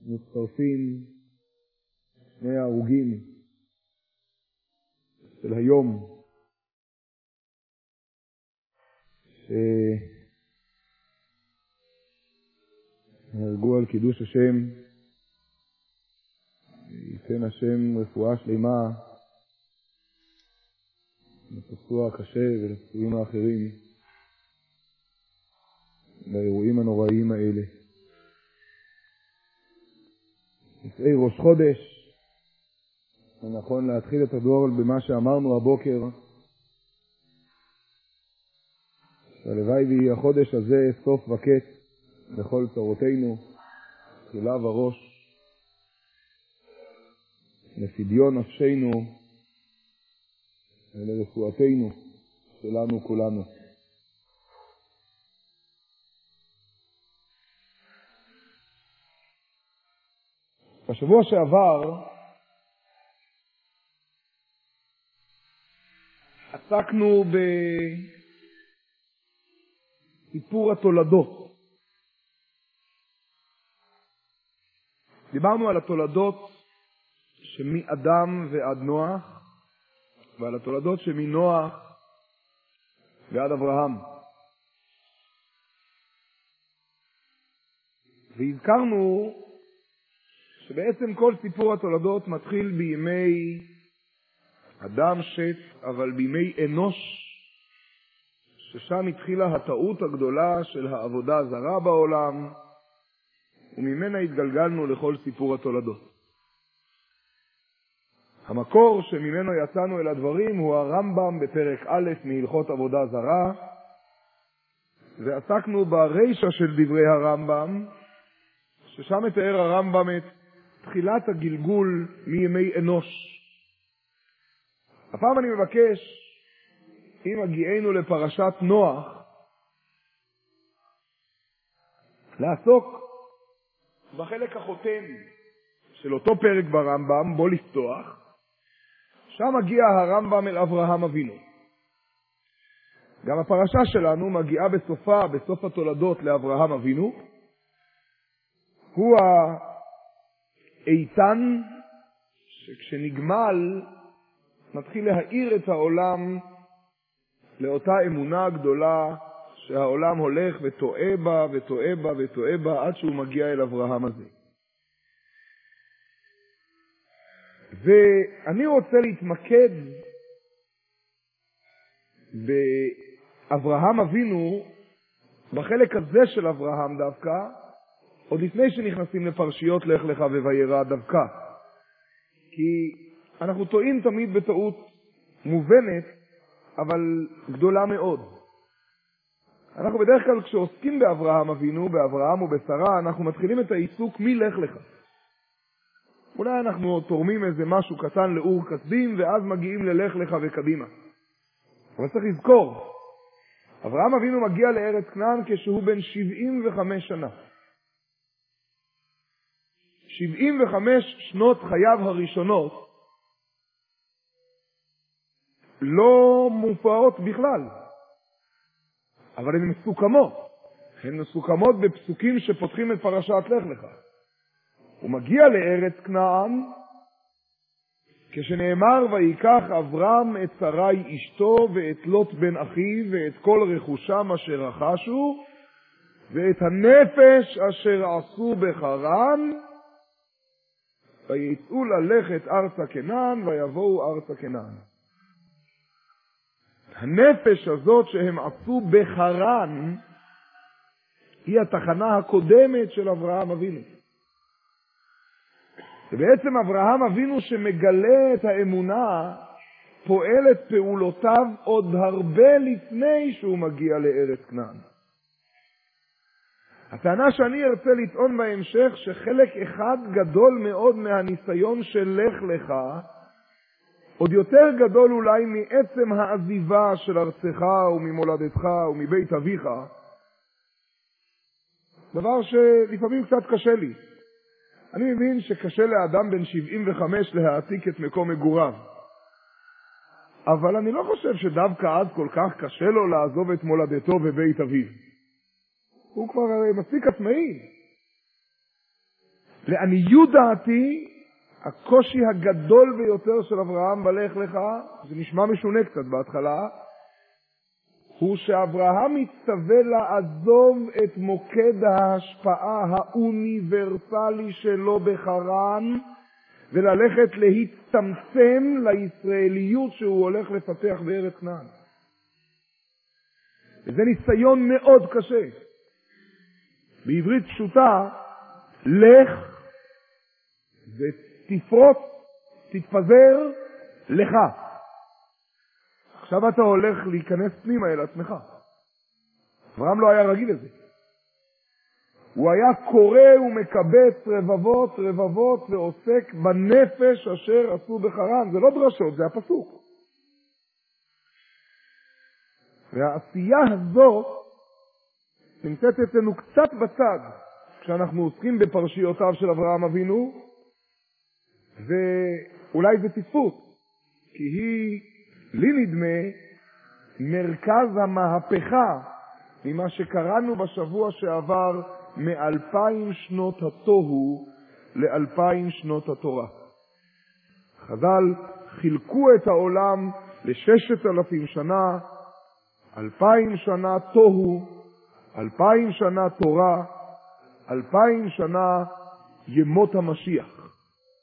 מצטרפים שני ההרוגים של היום שנהרגו על קידוש השם. ייתן השם רפואה שלמה לפצוע הקשה ולפצועים האחרים באירועים הנוראיים האלה. לפני ראש חודש נכון להתחיל את הדור במה שאמרנו הבוקר, שהלוואי ויהיה החודש הזה סוף וקץ לכל צרותינו, תחילה וראש, לפדיון נפשנו ולרפואתנו שלנו כולנו. בשבוע שעבר עסקנו בסיפור התולדות. דיברנו על התולדות שמאדם ועד נוח, ועל התולדות שמנוח ועד אברהם. והזכרנו שבעצם כל סיפור התולדות מתחיל בימי אדם שת, אבל בימי אנוש, ששם התחילה הטעות הגדולה של העבודה הזרה בעולם, וממנה התגלגלנו לכל סיפור התולדות. המקור שממנו יצאנו אל הדברים הוא הרמב"ם בפרק א' מהלכות עבודה זרה, ועסקנו ברישה של דברי הרמב"ם, ששם מתאר הרמב"ם את תחילת הגלגול מימי אנוש. הפעם אני מבקש, אם הגיענו לפרשת נוח, לעסוק בחלק החותם של אותו פרק ברמב"ם, בוא לפתוח. שם מגיע הרמב"ם אל אברהם אבינו. גם הפרשה שלנו מגיעה בסופה, בסוף התולדות לאברהם אבינו. הוא האיתן שכשנגמל מתחיל להאיר את העולם לאותה אמונה גדולה שהעולם הולך וטועה בה וטועה בה וטועה בה עד שהוא מגיע אל אברהם הזה. ואני רוצה להתמקד באברהם אבינו, בחלק הזה של אברהם דווקא, עוד לפני שנכנסים לפרשיות לך לך ווירא דווקא. כי אנחנו טועים תמיד בטעות מובנת, אבל גדולה מאוד. אנחנו בדרך כלל כשעוסקים באברהם אבינו, באברהם ובשרה, אנחנו מתחילים את העיסוק מלך לך. אולי אנחנו תורמים איזה משהו קטן לאור כסדים, ואז מגיעים ללך לך וקדימה. אבל צריך לזכור, אברהם אבינו מגיע לארץ כנען כשהוא בן 75 שנה. 75 שנות חייו הראשונות לא מופעות בכלל, אבל הן מסוכמות. הן מסוכמות בפסוקים שפותחים את פרשת לך לך. הוא מגיע לארץ כנען כשנאמר ויקח אברהם את שרי אשתו ואת לוט בן אחיו ואת כל רכושם אשר רכשו ואת הנפש אשר עשו בחרן ויצאו ללכת ארצה כנען ויבואו ארצה כנען. הנפש הזאת שהם עשו בחרן היא התחנה הקודמת של אברהם אבינו. ובעצם אברהם אבינו שמגלה את האמונה פועל את פעולותיו עוד הרבה לפני שהוא מגיע לארץ כנען. הטענה שאני ארצה לטעון בהמשך שחלק אחד גדול מאוד מהניסיון של לך לך עוד יותר גדול אולי מעצם העזיבה של ארצך וממולדתך ומבית אביך, דבר שלפעמים קצת קשה לי. אני מבין שקשה לאדם בן 75 להעתיק את מקום מגוריו, אבל אני לא חושב שדווקא אז כל כך קשה לו לעזוב את מולדתו ובית אביו. הוא כבר מספיק עצמאי. לעניות דעתי, הקושי הגדול ביותר של אברהם בלך לך, זה נשמע משונה קצת בהתחלה, הוא שאברהם מצטווה לעזוב את מוקד ההשפעה האוניברסלי שלו בחרן, וללכת להצטמצם לישראליות שהוא הולך לפתח בארץ כנען. וזה ניסיון מאוד קשה. בעברית פשוטה, לך ותפרוץ, תתפזר לך. עכשיו אתה הולך להיכנס פנימה אל עצמך. אברהם לא היה רגיל לזה. הוא היה קורא ומקבץ רבבות רבבות ועוסק בנפש אשר עשו בחרן. זה לא דרשות, זה הפסוק. והעשייה הזאת נמצאת אצלנו קצת בצד כשאנחנו עוסקים בפרשיותיו של אברהם אבינו, ואולי זה תפוס, כי היא, לי נדמה, מרכז המהפכה ממה שקראנו בשבוע שעבר מ-2000 שנות התוהו ל-2000 שנות התורה. חז"ל חילקו את העולם ל6,000 שנה, 2000 שנה תוהו, 2000 שנה תורה, 2000 שנה ימות המשיח.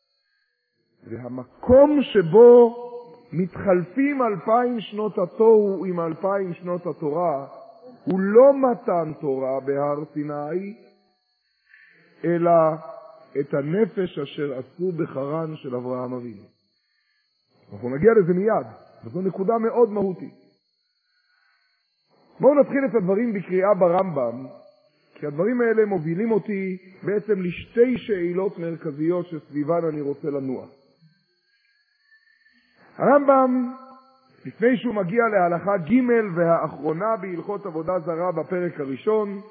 והמקום שבו מתחלפים 2000 שנות התוהו עם 2000 שנות התורה, הוא לא מתן תורה בהר סיני, אלא את הנפש אשר עשו בחרן של אברהם אבינו. אנחנו נגיע לזה מיד, וזו נקודה מאוד מהותית. בואו נתחיל את הדברים בקריאה ברמב"ם, כי הדברים האלה מובילים אותי בעצם לשתי שאלות מרכזיות שסביבן אני רוצה לנוע. הרמב"ם, לפני שהוא מגיע להלכה ג' והאחרונה בהלכות עבודה זרה בפרק הראשון,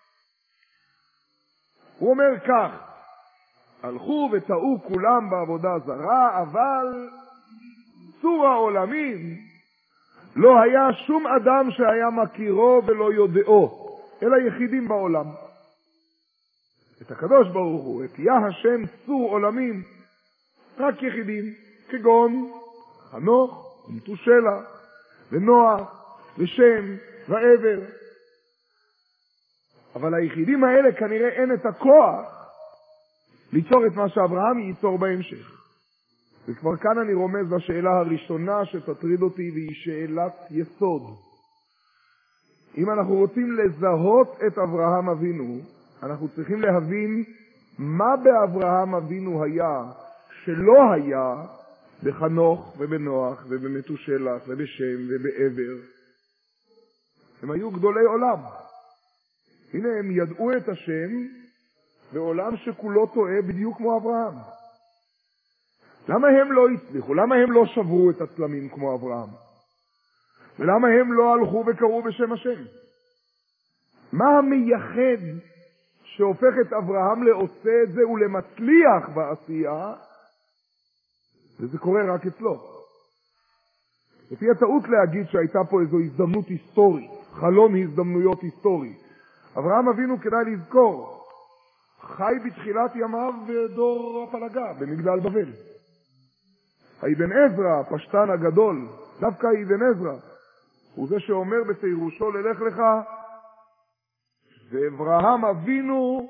הוא אומר כך: הלכו וטעו כולם בעבודה זרה, אבל צור העולמים לא היה שום אדם שהיה מכירו ולא יודעו, אלא יחידים בעולם. את הקדוש ברוך הוא, את יה השם צור עולמים, רק יחידים, כגון חנוך ומתושלה ונוח ושם ועבר. אבל היחידים האלה כנראה אין את הכוח ליצור את מה שאברהם ייצור בהמשך. וכבר כאן אני רומז לשאלה הראשונה שתטריד אותי, והיא שאלת יסוד. אם אנחנו רוצים לזהות את אברהם אבינו, אנחנו צריכים להבין מה באברהם אבינו היה שלא היה בחנוך ובנוח ובמתושלח ובשם ובעבר. הם היו גדולי עולם. הנה הם ידעו את השם בעולם שכולו טועה בדיוק כמו אברהם. למה הם לא הצליחו? למה הם לא שברו את הצלמים כמו אברהם? ולמה הם לא הלכו וקראו בשם השם? מה המייחד שהופך את אברהם לעושה את זה ולמצליח בעשייה? וזה קורה רק אצלו. לפי הטעות להגיד שהייתה פה איזו הזדמנות היסטורית, חלום הזדמנויות היסטורי. אברהם אבינו, כדאי לזכור, חי בתחילת ימיו בדור הפלגה, במגדל בבל. האבן עזרא, הפשטן הגדול, דווקא האבן עזרא, הוא זה שאומר בפירושו ללך לך, ואברהם אבינו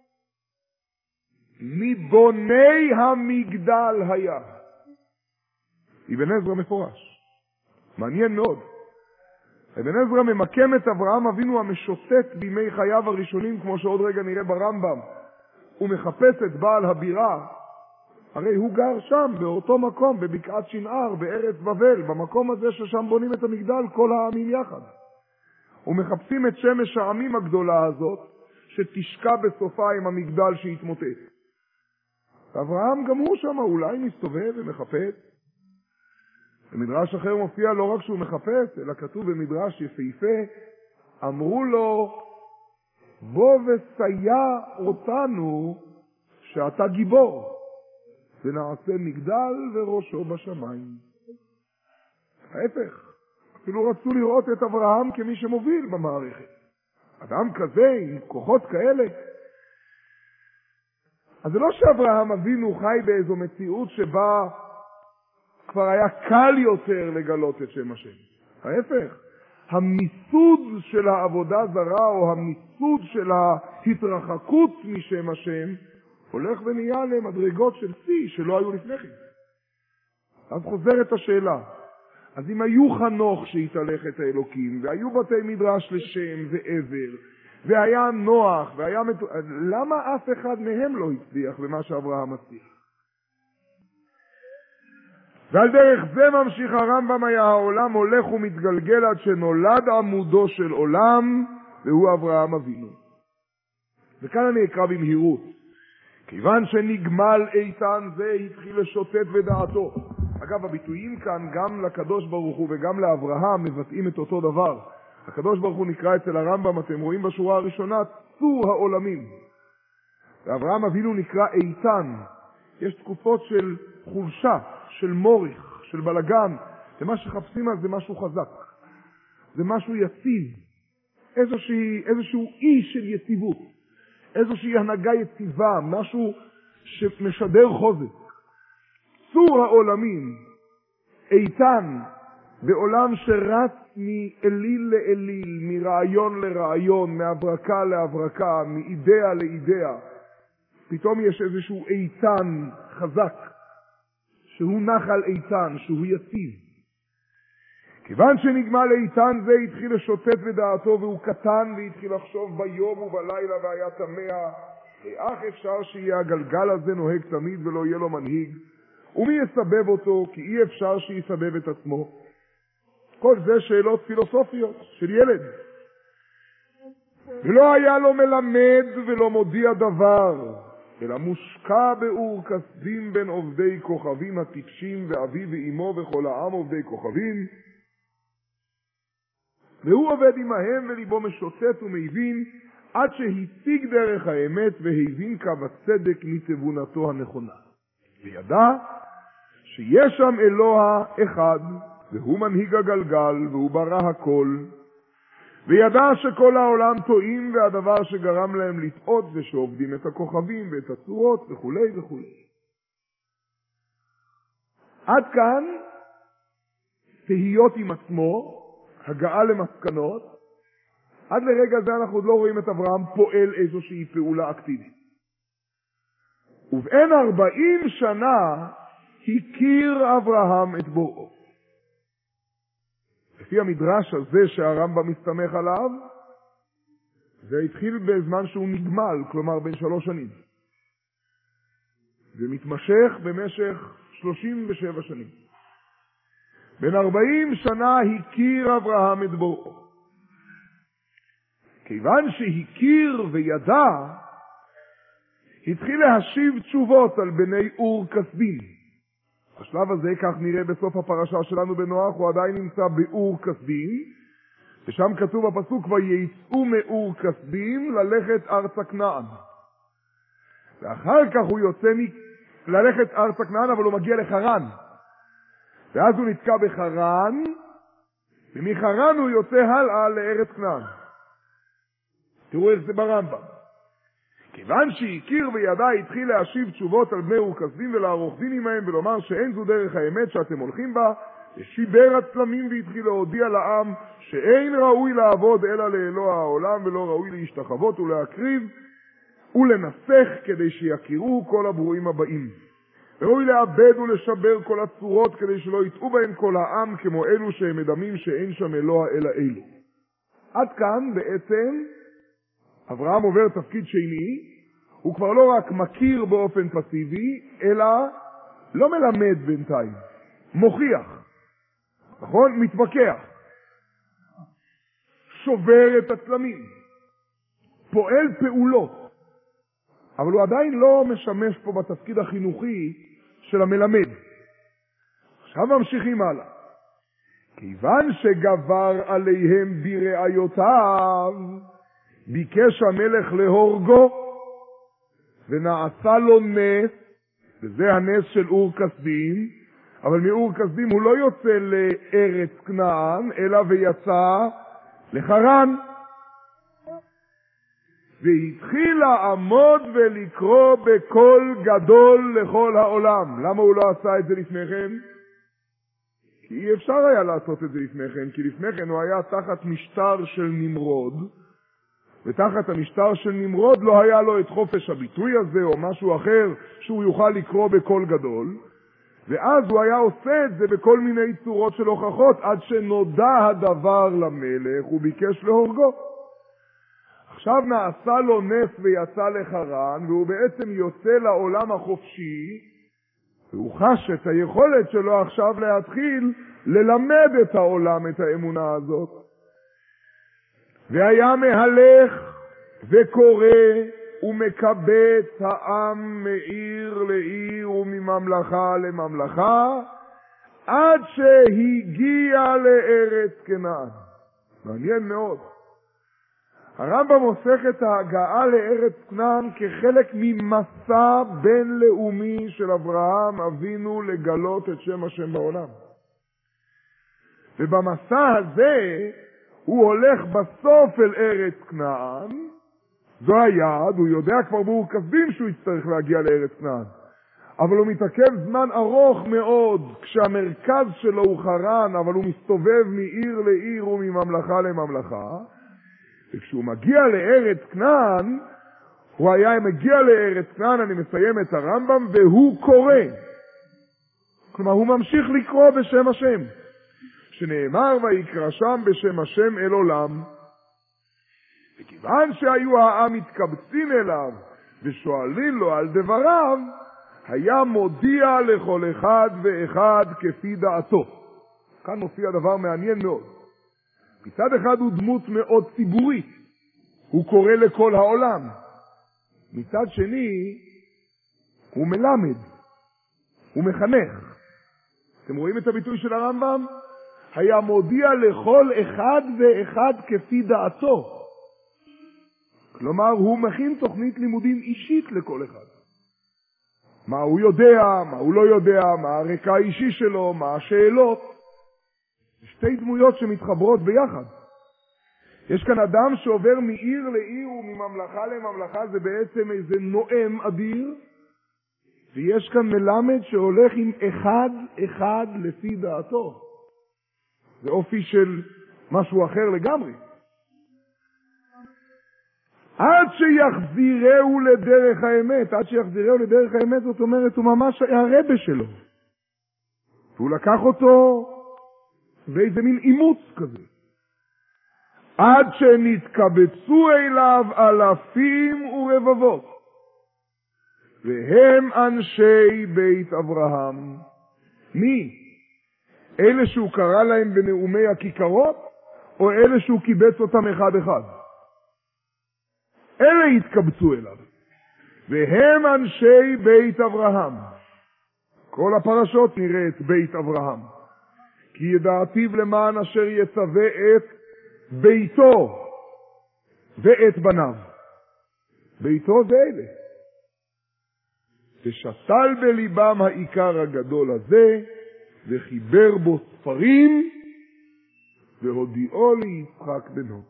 מבוני המגדל היה. אבן עזרא מפורש. מעניין מאוד. אבן עזרא ממקם את אברהם אבינו המשוטט בימי חייו הראשונים, כמו שעוד רגע נראה ברמב"ם. הוא מחפש את בעל הבירה, הרי הוא גר שם, באותו מקום, בבקעת שנער, בארץ בבל, במקום הזה ששם בונים את המגדל כל העמים יחד. ומחפשים את שמש העמים הגדולה הזאת, שתשקע בסופה עם המגדל שהתמוטט. אברהם גם הוא שם, אולי מסתובב ומחפש. במדרש אחר מופיע לא רק שהוא מחפש, אלא כתוב במדרש יפהפה, אמרו לו, בוא וסייע אותנו שאתה גיבור, ונעשה מגדל וראשו בשמיים. ההפך, אפילו רצו לראות את אברהם כמי שמוביל במערכת. אדם כזה, עם כוחות כאלה. אז זה לא שאברהם אבינו חי באיזו מציאות שבה כבר היה קל יותר לגלות את שם השם. ההפך, המיסוד של העבודה זרה או המיסוד של ההתרחקות משם השם הולך ונהיה למדרגות של שיא שלא היו לפני כן. אז חוזרת השאלה, אז אם היו חנוך שהתהלך את האלוקים והיו בתי מדרש לשם ועבר והיה נוח למה אף אחד מהם לא הצליח במה שאברהם הצליח? ועל דרך זה ממשיך הרמב"ם, היה העולם הולך ומתגלגל עד שנולד עמודו של עולם, והוא אברהם אבינו. וכאן אני אקרא במהירות. כיוון שנגמל איתן זה התחיל לשוטט בדעתו. אגב, הביטויים כאן גם לקדוש ברוך הוא וגם לאברהם מבטאים את אותו דבר. הקדוש ברוך הוא נקרא אצל הרמב"ם, אתם רואים בשורה הראשונה, צור העולמים. ואברהם אבינו נקרא איתן. יש תקופות של חולשה, של מוריך, של בלגן. ומה שחפשים על זה משהו חזק. זה משהו יציב. איזשהו אי של יציבות. איזושהי הנהגה יציבה, משהו שמשדר חוזק. צור העולמים, איתן, בעולם שרץ מאליל לאליל, מרעיון לרעיון, מהברקה להברקה, מאידאה לאידאה. פתאום יש איזשהו איתן חזק, שהוא נחל איתן, שהוא יציב. כיוון שנגמל איתן זה התחיל לשוטט בדעתו והוא קטן והתחיל לחשוב ביום ובלילה והיה תמה, איך אפשר שיהיה הגלגל הזה נוהג תמיד ולא יהיה לו מנהיג? ומי יסבב אותו? כי אי אפשר שיסבב את עצמו. כל זה שאלות פילוסופיות של ילד. ולא היה לו מלמד ולא מודיע דבר, אלא מושקע באור כסדים בין עובדי כוכבים הטיפשים ואביו ואמו וכל העם עובדי כוכבים. והוא עובד עמהם וליבו משוטט ומבין עד שהציג דרך האמת והבין קו הצדק מתבונתו הנכונה. וידע שיש שם אלוה אחד והוא מנהיג הגלגל והוא ברא הכל. וידע שכל העולם טועים והדבר שגרם להם לטעות ושעובדים את הכוכבים ואת הצורות וכו' וכו'. עד כאן תהיות עם עצמו, הגעה למסקנות. עד לרגע זה אנחנו עוד לא רואים את אברהם פועל איזושהי פעולה אקטיבית. ובאין 40 שנה הכיר אברהם את בוראו. לפי המדרש הזה שהרמב"ם מסתמך עליו, זה התחיל בזמן שהוא נגמל, כלומר בין 3 שנים. ומתמשך במשך 37 שנים. בין 40 שנה הכיר אברהם את בוראו. כיוון שהכיר וידע, התחיל להשיב תשובות על בני אור כסדים. השלב הזה, כך נראה בסוף הפרשה שלנו בנוח, הוא עדיין נמצא באור כסדים, ושם כתוב בפסוק, ויצאו מאור כסדים ללכת ארצה כנען. ואחר כך הוא יוצא ללכת ארצה כנען, אבל הוא מגיע לחרן. ואז הוא נתקע בחרן, ומחרן הוא יוצא הלאה לארץ כנען. תראו איך זה ברמב"ם. כיוון שהכיר וידע התחיל להשיב תשובות על בני אור כסדים ולערוך דין עמהם ולומר שאין זו דרך האמת שאתם הולכים בה, ושיבר הצלמים והתחיל להודיע לעם שאין ראוי לעבוד אלא לאלוה העולם ולא ראוי להשתחוות ולהקריב ולנסח כדי שיכירו כל הברואים הבאים. ראוי לאבד ולשבר כל הצורות כדי שלא יטעו בהם כל העם כמו אלו שהם מדמים שאין שם אלוה אלא אלו. עד כאן בעצם אברהם עובר תפקיד שני, הוא כבר לא רק מכיר באופן פסיבי, אלא לא מלמד בינתיים, מוכיח, נכון? מתווכח, שובר את הצלמים, פועל פעולות, אבל הוא עדיין לא משמש פה בתפקיד החינוכי של המלמד. עכשיו ממשיכים הלאה. כיוון שגבר עליהם בראיותיו, ביקש המלך להורגו, ונעשה לו נס, וזה הנס של אור כסדים, אבל מאור כסדים הוא לא יוצא לארץ כנען, אלא ויצא לחרן. והתחיל לעמוד ולקרוא בקול גדול לכל העולם. למה הוא לא עשה את זה לפני כן? כי אי אפשר היה לעשות את זה לפני כן, כי לפני כן הוא היה תחת משטר של נמרוד, ותחת המשטר של נמרוד לא היה לו את חופש הביטוי הזה או משהו אחר שהוא יוכל לקרוא בקול גדול, ואז הוא היה עושה את זה בכל מיני צורות של הוכחות, עד שנודע הדבר למלך, הוא ביקש להורגו. עכשיו נעשה לו נס ויצא לחרן, והוא בעצם יוצא לעולם החופשי, והוא חש את היכולת שלו עכשיו להתחיל ללמד את העולם את האמונה הזאת. והיה מהלך וקורא ומקבץ העם מעיר לעיר ומממלכה לממלכה, עד שהגיע לארץ כנען. מעניין מאוד. הרמב"ם מוסך את ההגעה לארץ כנען כחלק ממסע בינלאומי של אברהם אבינו לגלות את שם השם בעולם. ובמסע הזה הוא הולך בסוף אל ארץ כנען, זו היעד, הוא יודע כבר באור כ"בים שהוא יצטרך להגיע לארץ כנען. אבל הוא מתעכב זמן ארוך מאוד, כשהמרכז שלו הוא חרן, אבל הוא מסתובב מעיר לעיר ומממלכה לממלכה. וכשהוא מגיע לארץ כנען, הוא היה מגיע לארץ כנען, אני מסיים את הרמב"ם, והוא קורא. כלומר, הוא ממשיך לקרוא בשם השם. שנאמר ויקרא שם בשם השם אל עולם. וכיוון שהיו העם מתקבצים אליו ושואלים לו על דבריו, היה מודיע לכל אחד ואחד כפי דעתו. כאן מופיע דבר מעניין מאוד. מצד אחד הוא דמות מאוד ציבורית, הוא קורא לכל העולם. מצד שני הוא מלמד, הוא מחנך. אתם רואים את הביטוי של הרמב"ם? היה מודיע לכל אחד ואחד כפי דעתו. כלומר, הוא מכין תוכנית לימודים אישית לכל אחד. מה הוא יודע, מה הוא לא יודע, מה הרקע האישי שלו, מה השאלות. שתי דמויות שמתחברות ביחד. יש כאן אדם שעובר מעיר לעיר ומממלכה לממלכה, זה בעצם איזה נואם אדיר, ויש כאן מלמד שהולך עם אחד אחד לפי דעתו. זה אופי של משהו אחר לגמרי. עד שיחזירהו לדרך האמת. עד שיחזירהו לדרך האמת, זאת אומרת, הוא ממש היה הרבא שלו. והוא לקח אותו באיזה מין אימוץ כזה. עד שנתקבצו אליו אלפים ורבבות. והם אנשי בית אברהם. מי? אלה שהוא קרא להם בנאומי הכיכרות, או אלה שהוא קיבץ אותם אחד אחד? אלה התקבצו אליו. והם אנשי בית אברהם. כל הפרשות נראה את בית אברהם. כי ידעתיו למען אשר יצווה את ביתו ואת בניו. ביתו זה אלה. ושתל בליבם העיקר הגדול הזה, וחיבר בו ספרים, והודיעו ליצחק בנו.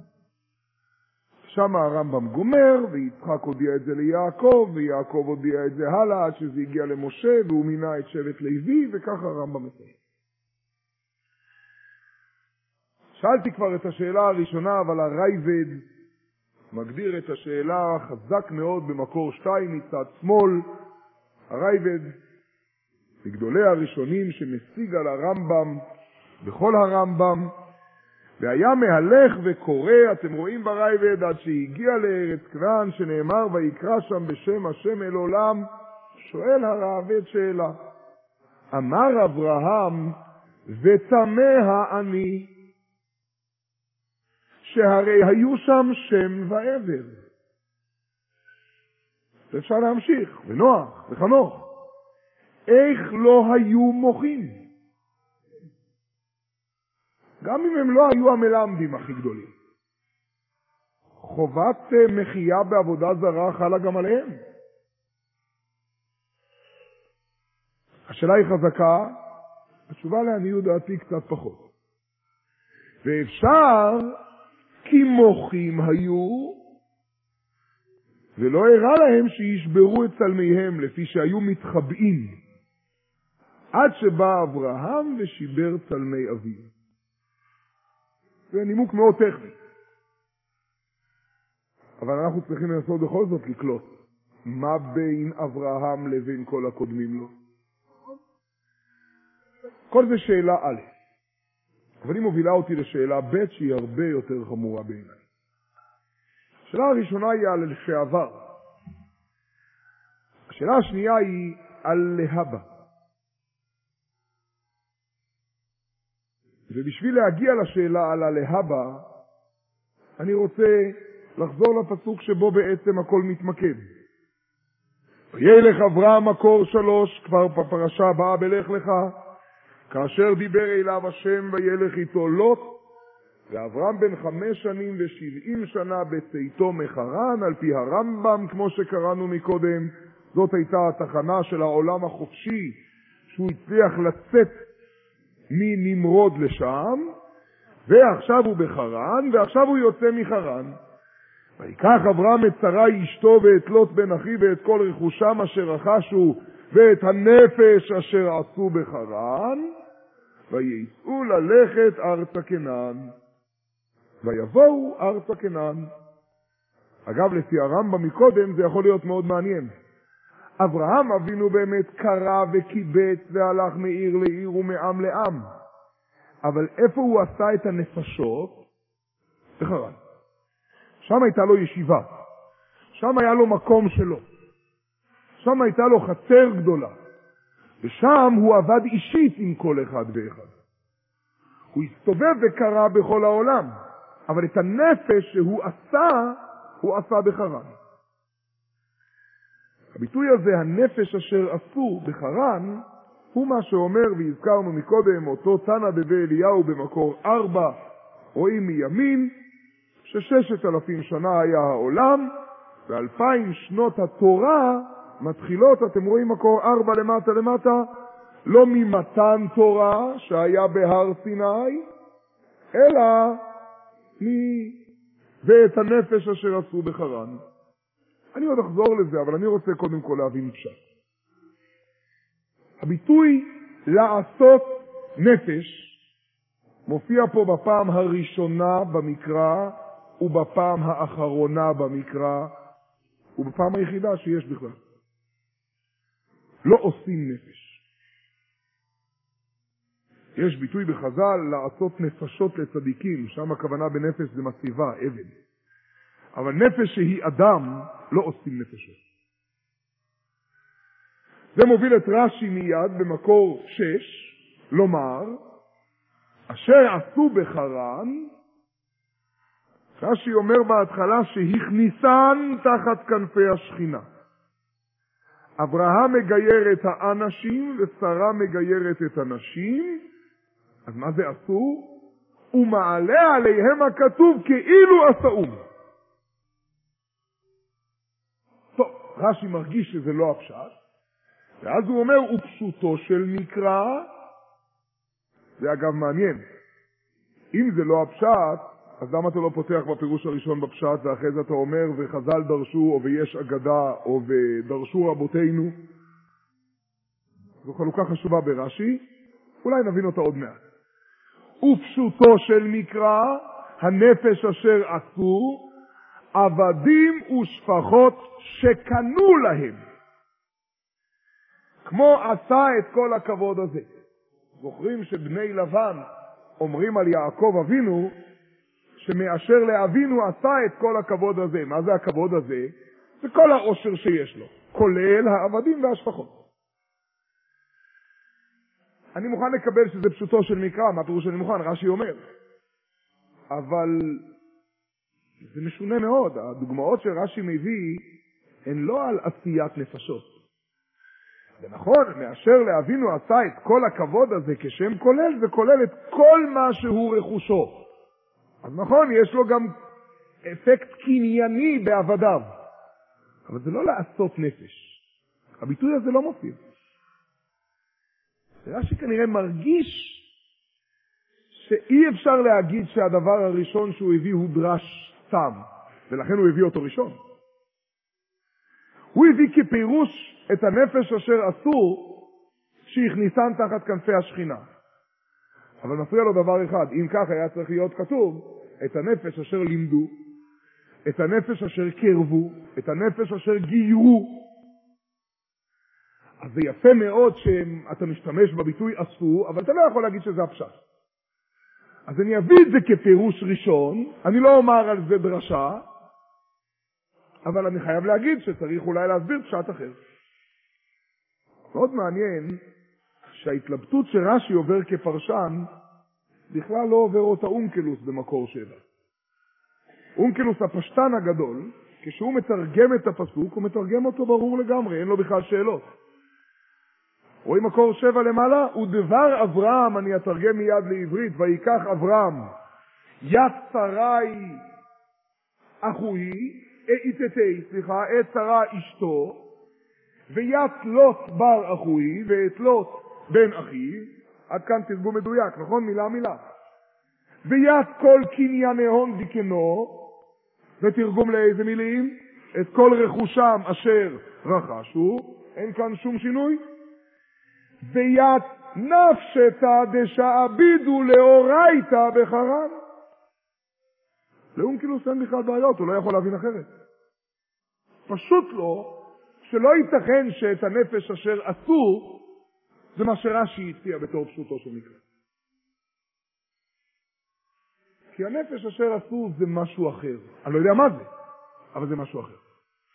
שם הרמב"ם גומר, ויצחק הודיע את זה ליעקב, ויעקב הודיע את זה הלאה, עד שזה הגיע למשה, והוא מינה את שבט לוי, וככה הרמב"ם מסיים. שאלתי כבר את השאלה הראשונה, אבל הרייבד מגדיר את השאלה חזק מאוד במקור 2 מצד שמאל. הרייבד, מגדולי הראשונים שמשיג על הרמב"ם, בכל הרמב"ם, והיה מהלך וקורא, אתם רואים ברייבד, עד שהגיע לארץ כנען, שנאמר ויקרא שם בשם השם אל עולם. שואל הרייבד שאלה, אמר אברהם ותמה אני, שהרי היו שם שם ועבר. אפשר להמשיך, ונוח, וחנוך. איך לא היו מוחים? גם אם הם לא היו המלמדים הכי גדולים. חובת מחייה בעבודה זרה חלה גם עליהם. השאלה היא חזקה, התשובה לעניות דעתי קצת פחות. ואפשר כי מוחים היו, ולא הראה להם שישברו את צלמיהם לפי שהיו מתחבאים, עד שבא אברהם ושיבר צלמי אביו. זה נימוק מאוד טכני. אבל אנחנו צריכים לנסות בכל זאת לקלוט מה בין אברהם לבין כל הקודמים לו. כל זה שאלה א', אבל היא מובילה אותי לשאלה ב' שהיא הרבה יותר חמורה בעיניי. השאלה הראשונה היא על לשעבר. השאלה השנייה היא על להבא. ובשביל להגיע לשאלה על הלהבא, אני רוצה לחזור לפסוק שבו בעצם הכל מתמקד. וילך אברהם מקור 3, כבר בפרשה הבאה בלך לך, כאשר דיבר אליו השם וילך איתו לוט, ואברהם בן 5 שנים ו70 שנה בצאתו מחרן, על פי הרמב"ם כמו שקראנו מקודם. זאת הייתה התחנה של העולם החופשי, שהוא הצליח לצאת מנמרוד לשם, ועכשיו הוא בחרן, ועכשיו הוא יוצא מחרן. ויקח אברהם את שרה אשתו ואת לוט בן אחי ואת כל רכושם אשר רכשו ואת הנפש אשר עשו בחרן, ויצאו ללכת ארצה כנען. ויבואו ארצה כנען. אגב, לפי הרמב"ם מקודם זה יכול להיות מאוד מעניין. אברהם אבינו באמת קרא וקיבץ והלך מעיר לעיר ומעם לעם. אבל איפה הוא עשה את הנפשות? בחרן. שם הייתה לו ישיבה. שם היה לו מקום שלו. שם הייתה לו חצר גדולה. ושם הוא עבד אישית עם כל אחד ואחד. הוא הסתובב וקרא בכל העולם. אבל את הנפש שהוא עשה, הוא עשה בחרן. הביטוי הזה, הנפש אשר עשו בחרן, הוא מה שאומר, והזכרנו מקודם, אותו תנא דבי אליהו במקור 4, רואים מימין, ש6,000 שנה היה העולם, ו2000 שנות התורה מתחילות, אתם רואים מקור 4 למטה, לא ממתן תורה שהיה בהר סיני, אלא ואת הנפש אשר עשו בחרן. אני עוד אחזור לזה, אבל אני רוצה קודם כל להבין פשט. הביטוי לעשות נפש מופיע פה בפעם הראשונה במקרא, ובפעם האחרונה במקרא, ובפעם היחידה שיש בכלל. לא עושים נפש. יש ביטוי בחז"ל לעשות נפשות לצדיקים, שם הכוונה בנפש זה מסיבה, אבן. אבל נפש שהיא אדם, לא עושים נפשות. זה מוביל את רש"י מיד במקור 6, לומר, אשר עשו בחרן, רש"י אומר בהתחלה שהכניסן תחת כנפי השכינה. אברהם מגייר את האנשים ושרה מגיירת את הנשים, אז מה זה עשו? ומעלה עליהם הכתוב כאילו עשאום. טוב, רש"י מרגיש שזה לא הפשט, ואז הוא אומר, ופשוטו של מקרא, זה אגב מעניין, אם זה לא הפשט, אז למה אתה לא פותח בפירוש הראשון בפשט, ואחרי זה אתה אומר, וחז"ל דרשו, או ויש אגדה, או ודרשו רבותינו? זו חלוקה חשובה ברש"י, אולי נבין אותה עוד מעט. ופשוטו של מקרא, הנפש אשר עשו, עבדים ושפחות שקנו להם. כמו עשה את כל הכבוד הזה. זוכרים שבני לבן אומרים על יעקב אבינו, שמאשר לאבינו עשה את כל הכבוד הזה. מה זה הכבוד הזה? זה כל העושר שיש לו, כולל העבדים והשפחות. אני מוכן לקבל שזה פשוטו של מקרא, מה פירוש שאני מוכן? רש"י אומר. אבל זה משונה מאוד. הדוגמאות שרש"י מביא הן לא על עשיית נפשות. זה נכון, מאשר לאבינו עשה את כל הכבוד הזה כשם כולל, זה כולל את כל מה שהוא רכושו. אז נכון, יש לו גם אפקט קנייני בעבדיו. אבל זה לא לעשות נפש. הביטוי הזה לא מופיע. רש"י כנראה מרגיש שאי אפשר להגיד שהדבר הראשון שהוא הביא הוא דרש סתם, ולכן הוא הביא אותו ראשון. הוא הביא כפירוש את הנפש אשר אסור שהכניסן תחת כנפי השכינה. אבל מפריע לו דבר אחד, אם כך היה צריך להיות כתוב, את הנפש אשר לימדו, את הנפש אשר קרבו, את הנפש אשר גיירו. אז זה יפה מאוד שאתה משתמש בביטוי אסור, אבל אתה לא יכול להגיד שזה הפשט. אז אני אביא את זה כפירוש ראשון, אני לא אומר על זה דרשה, אבל אני חייב להגיד שצריך אולי להסביר פשט אחר. מאוד מעניין שההתלבטות שרש"י עובר כפרשן, בכלל לא עובר אותה אונקלוס במקור 7. אונקלוס הפשטן הגדול, כשהוא מתרגם את הפסוק, הוא מתרגם אותו ברור לגמרי, אין לו בכלל שאלות. רואים מקור 7 למעלה, ודבר אברהם, אני אתרגם מיד לעברית, ויקח אברהם, ית שרי אחוי, את שרה אשתו, וית לוט בר אחוי, ואת לוט בן אחי, עד כאן תרגום מדויק, נכון? מילה מילה. וית כל קניינהון דקנו, ותרגום לאיזה מילים? את כל רכושם אשר רכשו, אין כאן שום שינוי. וית נפשתה דשעבידו לאורייתא בחרן. לאונקלוס אין בכלל בעיות, הוא לא יכול להבין אחרת. פשוט לא, שלא ייתכן שאת הנפש אשר אסור, זה מה שרש"י הציע בתור פשוטו של מקרא. כי הנפש אשר אסור זה משהו אחר. אני לא יודע מה זה, אבל זה משהו אחר.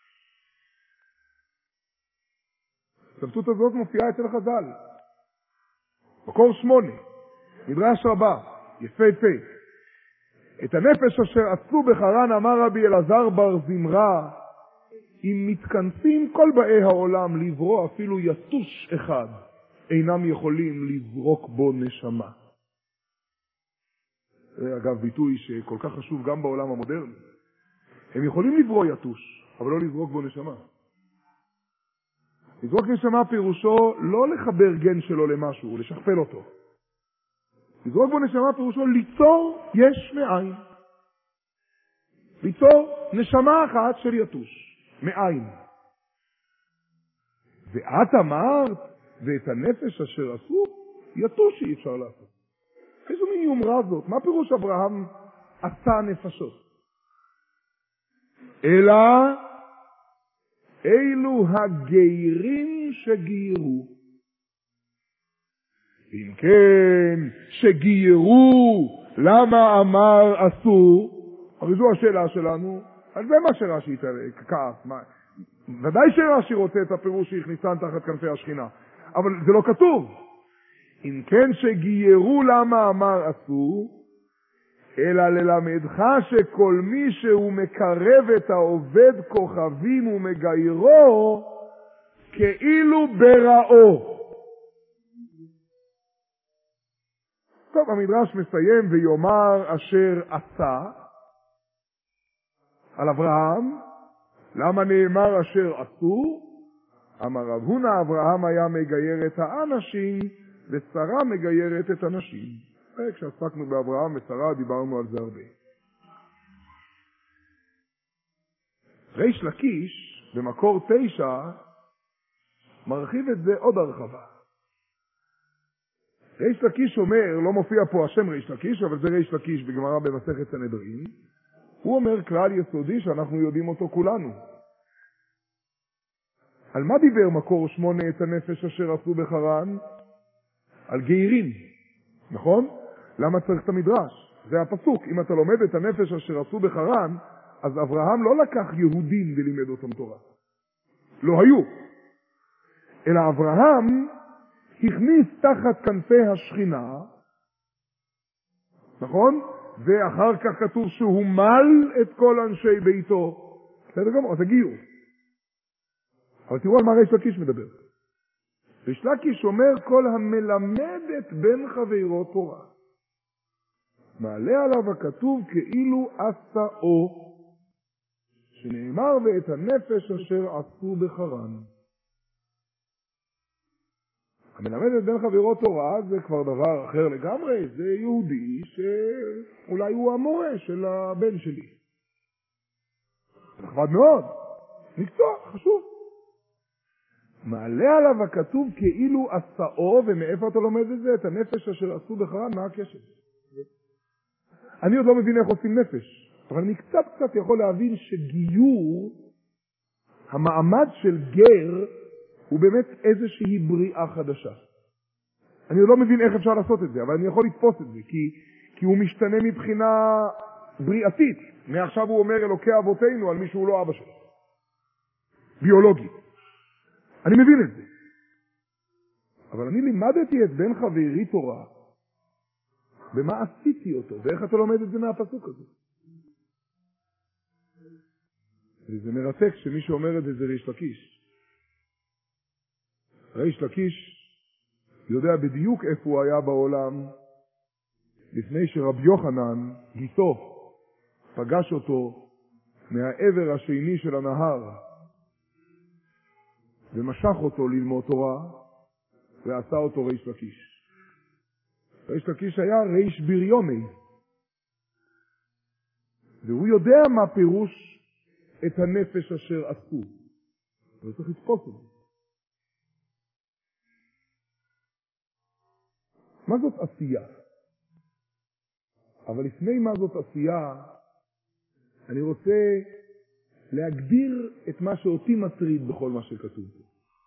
הסבתות הזאת מופיעה אצל חז"ל. מקור 8, מדרש רבה, יפה. את הנפש אשר עשו בחרן אמר רבי אלעזר בר זמרה, אם מתכנסים כל באי העולם לברוא אפילו יתוש אחד, אינם יכולים לזרוק בו נשמה. זה אגב ביטוי שכל כך חשוב גם בעולם המודרני. הם יכולים לברוא יתוש, אבל לא לזרוק בו נשמה. לזרוק נשמה פירושו לא לחבר גן שלו למשהו, לשכפל אותו. לזרוק בו נשמה פירושו ליצור יש מאין. ליצור נשמה אחת של יתוש, מאין. ואת אמרת, ואת הנפש אשר עשו, יתוש אי אפשר לעשות. איזו מין יומרה זאת? מה פירוש אברהם עשה נפשות? אלא אילו הגיירים שגיירו. אם כן, שגיירו, למה אמר אסור? הרי זו השאלה שלנו, על זה מה שרש"י כעס. ודאי שרש"י רוצה את הפירוש שהכניסן תחת כנפי השכינה, אבל זה לא כתוב. אם כן שגיירו, למה אמר אסור? אלא ללמדך שכל מי שהוא מקרב את העובד כוכבים ומגיירו כאילו בראו. טוב, המדרש מסיים ויאמר אשר עשה על אברהם. למה נאמר אשר עשו? אמר רב הונא, אברהם היה מגייר את האנשים ושרה מגיירת את הנשים. כשעסקנו באברהם ושרה דיברנו על זה הרבה. ריש לקיש במקור 9 מרחיב את זה עוד הרחבה. ריש לקיש אומר, לא מופיע פה השם ריש לקיש, אבל זה ריש לקיש בגמרא במסכת סנהדרין. הוא אומר כלל יסודי שאנחנו יודעים אותו כולנו. על מה דיבר מקור 8 את הנפש אשר עשו בחרן? על גיירים, נכון? למה צריך את המדרש? זה הפסוק. אם אתה לומד את הנפש אשר עשו בחרן, אז אברהם לא לקח יהודים ולימד אותם תורה. לא היו. אלא אברהם הכניס תחת כנפי השכינה, נכון? ואחר כך כתוב שהוא מל את כל אנשי ביתו. בסדר גמור, זה גיור. אבל תראו על מה ריש לקיש מדבר. ריש לקיש אומר כל המלמד את בן חברו תורה. מעלה עליו הכתוב כאילו עשאו, שנאמר ואת הנפש אשר עשו בחרן. המלמד את בן חברו תורה זה כבר דבר אחר לגמרי, זה יהודי שאולי הוא המורה של הבן שלי. זה נכבד מאוד, מקצוע, חשוב. מעלה עליו הכתוב כאילו עשאו, ומאיפה אתה לומד את זה? את הנפש אשר עשו בחרן, מה הקשר? אני עוד לא מבין איך עושים נפש, אבל אני קצת יכול להבין שגיור, המעמד של גר, הוא באמת איזושהי בריאה חדשה. אני עוד לא מבין איך אפשר לעשות את זה, אבל אני יכול לתפוס את זה, כי הוא משתנה מבחינה בריאתית. מעכשיו הוא אומר אלוקי אבותינו על מי שהוא לא אבא שלו. ביולוגי. אני מבין את זה. אבל אני לימדתי את בן חברי תורה, במה עשיתי אותו, ואיך אתה לומד את זה מהפסוק הזה. וזה מרתק שמי שאומר את זה זה ריש לקיש. ריש לקיש יודע בדיוק איפה הוא היה בעולם לפני שרבי יוחנן, גיסו, פגש אותו מהעבר השני של הנהר ומשך אותו ללמוד תורה ועשה אותו ריש לקיש. ריש לקיש היה ריש בריוני, והוא יודע מה פירוש את הנפש אשר עשו. הוא צריך לתפוס את זה. מה זאת עשייה? אבל לפני מה זאת עשייה, אני רוצה להגדיר את מה שאותי מטריד בכל מה שכתוב פה.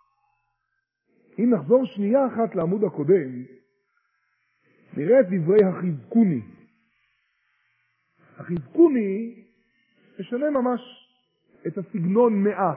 אם נחזור שנייה אחת לעמוד הקודם, נראה את דברי החזקוני. החזקוני משנה ממש את הסגנון מעט.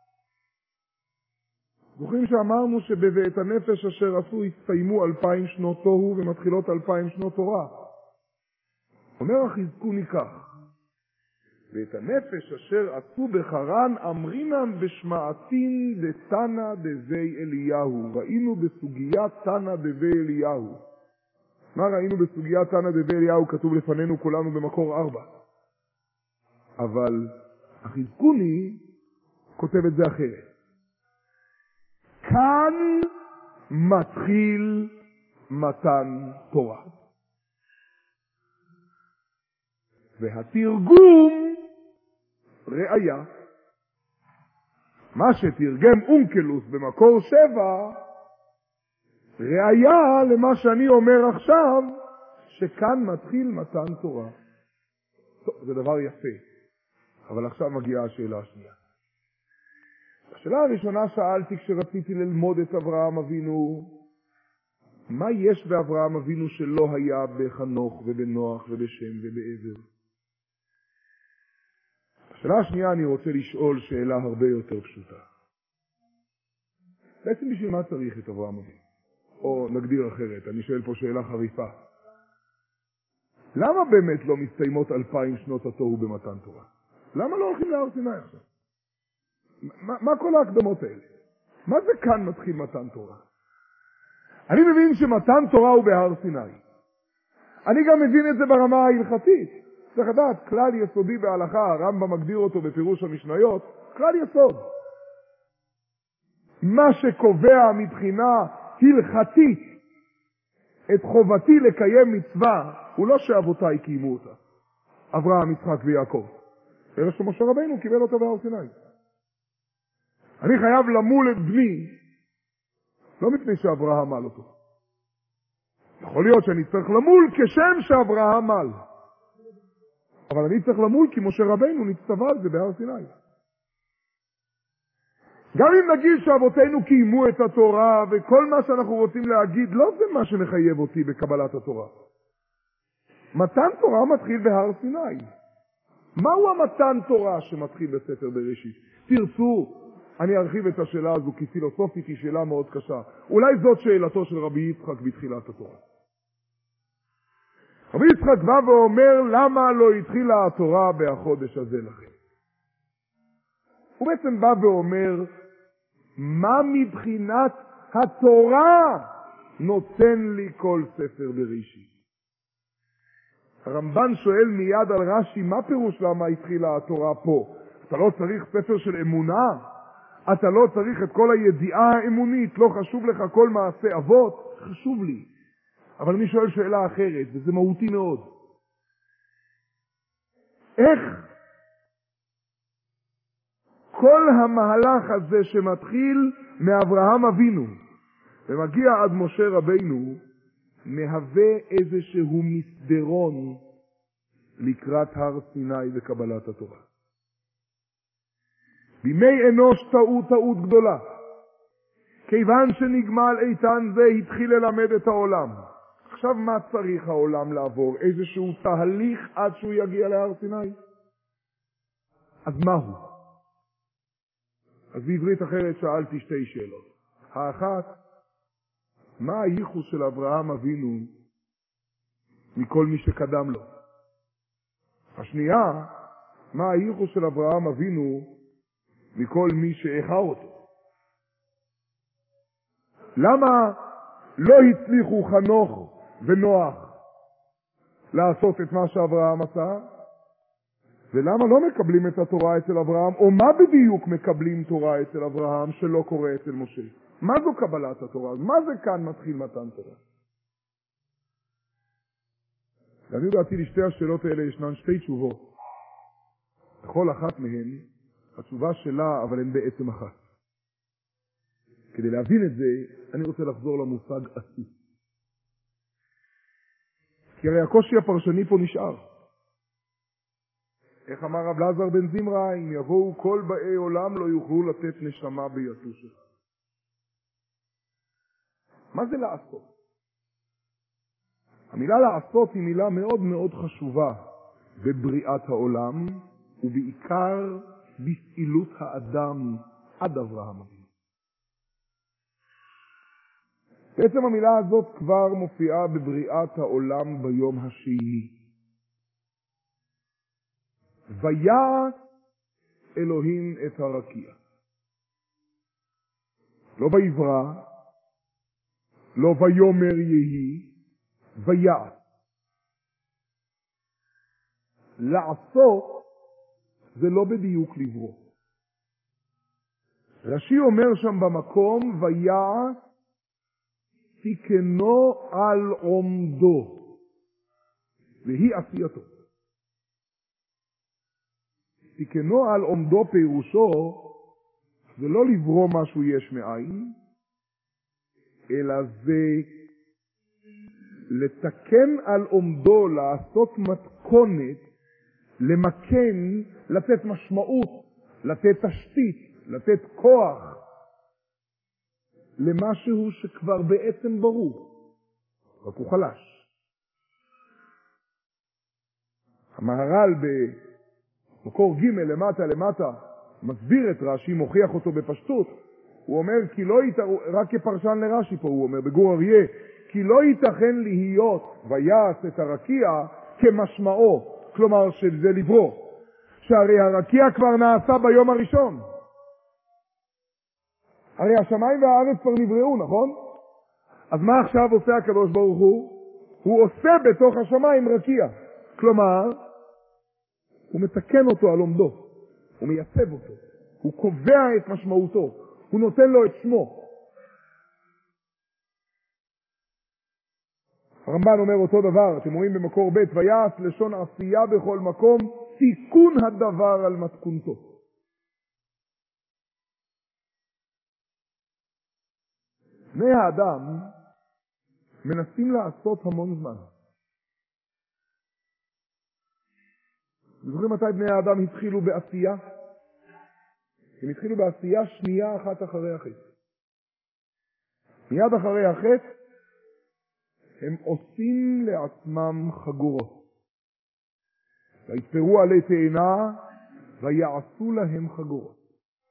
זוכרים שאמרנו שבבית הנפש אשר עשו הסתיימו 2000 שנות תוהו ומתחילות 2000 שנות תורה. אומר החזקוני כך: ואת הנפש אשר עשו בחרן אמרינם בשמעתין דתנא דבי אליהו. ראינו בסוגיית תנא דבי אליהו. מה ראינו בסוגיית תנא דבי אליהו? כתוב לפנינו כולנו במקור 4. אבל החזקוני כותב את זה אחרת. כאן מתחיל מתן תורה. והתרגום ראיה. מה שתרגם אונקלוס במקור 7, ראיה למה שאני אומר עכשיו, שכאן מתחיל מתן תורה. טוב, זה דבר יפה. אבל עכשיו מגיעה השאלה השנייה. השאלה הראשונה שאלתי כשרציתי ללמוד את אברהם אבינו, מה יש באברהם אבינו שלא היה בחנוך ובנוח ובשם ובעבר? השאלה השנייה אני רוצה לשאול שאלה הרבה יותר פשוטה. בעצם בשביל מה צריך את אברהם אבינו? או נגדיר אחרת, אני שואל פה שאלה חריפה. למה באמת לא מסתיימות 2000 שנות התוהו במתן תורה? למה לא הולכים להר סיני עכשיו? מה כל ההקדמות האלה? מה זה כאן מתחיל מתן תורה? אני מבין שמתן תורה הוא בהר סיני. אני גם מבין את זה ברמה ההלכתית. צריך לדעת, כלל יסודי בהלכה, הרמב"ם מגדיר אותו בפירוש המשניות, כלל יסוד. מה שקובע מבחינה הלכתית את חובתי לקיים מצווה, הוא לא שאבותיי קיימו אותה, אברהם, יצחק ויעקב, אלא שמשה רבינו קיבל אותה בהר סיני. אני חייב למול את בני, לא מפני שאברהם מל אותו. יכול להיות שאני צריך למול כשם שאברהם מל. אבל אני צריך למול כי משה רבינו נצטווה על זה בהר סיני. גם אם נגיד שאבותינו קיימו את התורה, וכל מה שאנחנו רוצים להגיד, לא זה מה שמחייב אותי בקבלת התורה. מתן תורה מתחיל בהר סיני. מהו המתן תורה שמתחיל בספר בראשית? תרצו, אני ארחיב את השאלה הזו, כי פילוסופית היא שאלה מאוד קשה. אולי זאת שאלתו של רבי יצחק בתחילת התורה. רבי יצחק בא ואומר, למה לא התחילה התורה בחודש הזה לכם? הוא בעצם בא ואומר, מה מבחינת התורה נותן לי כל ספר בראשית? הרמב"ן שואל מיד על רש"י, מה פירוש למה התחילה התורה פה? אתה לא צריך ספר של אמונה? אתה לא צריך את כל הידיעה האמונית? לא חשוב לך כל מעשה אבות? חשוב לי. אבל אני שואל שאלה אחרת, וזה מהותי מאוד. איך כל המהלך הזה שמתחיל מאברהם אבינו ומגיע עד משה רבינו, מהווה איזשהו מסדרון לקראת הר סיני וקבלת התורה. בימי אנוש טעות גדולה. כיוון שנגמל איתן זה התחיל ללמד את העולם. עכשיו מה צריך העולם לעבור? איזשהו תהליך עד שהוא יגיע להר סיני? אז מה הוא? אז בעברית אחרת שאלתי שתי שאלות. האחת, מה הייחוס של אברהם אבינו מכל מי שקדם לו? השנייה, מה הייחוס של אברהם אבינו מכל מי שאיחר אותו? למה לא הצליחו חנוך ונוח לעשות את מה שאברהם עשה? ולמה לא מקבלים את התורה אצל אברהם? או מה בדיוק מקבלים תורה אצל אברהם שלא קורה אצל משה? מה זו קבלת התורה? מה זה כאן מתחיל מתן תורה? ואני דעתי לשתי השאלות האלה ישנן שתי תשובות. בכל אחת מהן, התשובה שלה, אבל הן בעצם אחת. כדי להבין את זה, אני רוצה לחזור למושג עשי. כי הרי הקושי הפרשני פה נשאר. איך אמר רב אלעזר בן זמרה, אם יבואו כל באי עולם לא יוכלו לתת נשמה ביתוש. מה זה לעשות? המילה לעשות היא מילה מאוד מאוד חשובה בבריאת העולם, ובעיקר בפעילות האדם עד אברהם אבינו. בעצם המילה הזאת כבר מופיעה בבריאת העולם ביום השני. ויעש אלוהים את הרקיע. לא ויברא, לא ויאמר יהי, ויעש. לעשות זה לא בדיוק לברוא. רש"י אומר שם במקום, ויעש תיקנו על עומדו, והיא עשייתו. תיקנו על עומדו פירושו, זה לא לברוא משהו יש מאין, אלא זה לתקן על עומדו, לעשות מתכונת, למקן, לתת משמעות, לתת תשתית, לתת כוח, למשהו שכבר בעצם ברור, רק הוא חלש. המהר"ל במקור ג' למטה, מסביר את רש"י, מוכיח אותו בפשטות. הוא אומר, כי לא רק כפרשן לרש"י פה, הוא אומר, בגור אריה, כי לא ייתכן להיות ויעש את הרקיע כמשמעו, כלומר שזה לברוא. שהרי הרקיע כבר נעשה ביום הראשון. הרי השמיים והארץ כבר נבראו, נכון? אז מה עכשיו עושה הקדוש ברוך הוא? הוא עושה בתוך השמיים רקיע. כלומר, הוא מתקן אותו על עומדו. הוא מייצב אותו. הוא קובע את משמעותו. הוא נותן לו את שמו. הרמב"ן אומר אותו דבר, אתם רואים במקור ב' ויעש לשון עשייה בכל מקום, תיקון הדבר על מתכונתו. בני האדם מנסים לעשות המון זמן. זוכרים מתי בני האדם התחילו בעשייה? הם התחילו בעשייה שנייה אחת אחרי החטא. מיד אחרי החטא הם עושים לעצמם חגורות. ויתפרו עלי תאנה ויעשו להם חגורות.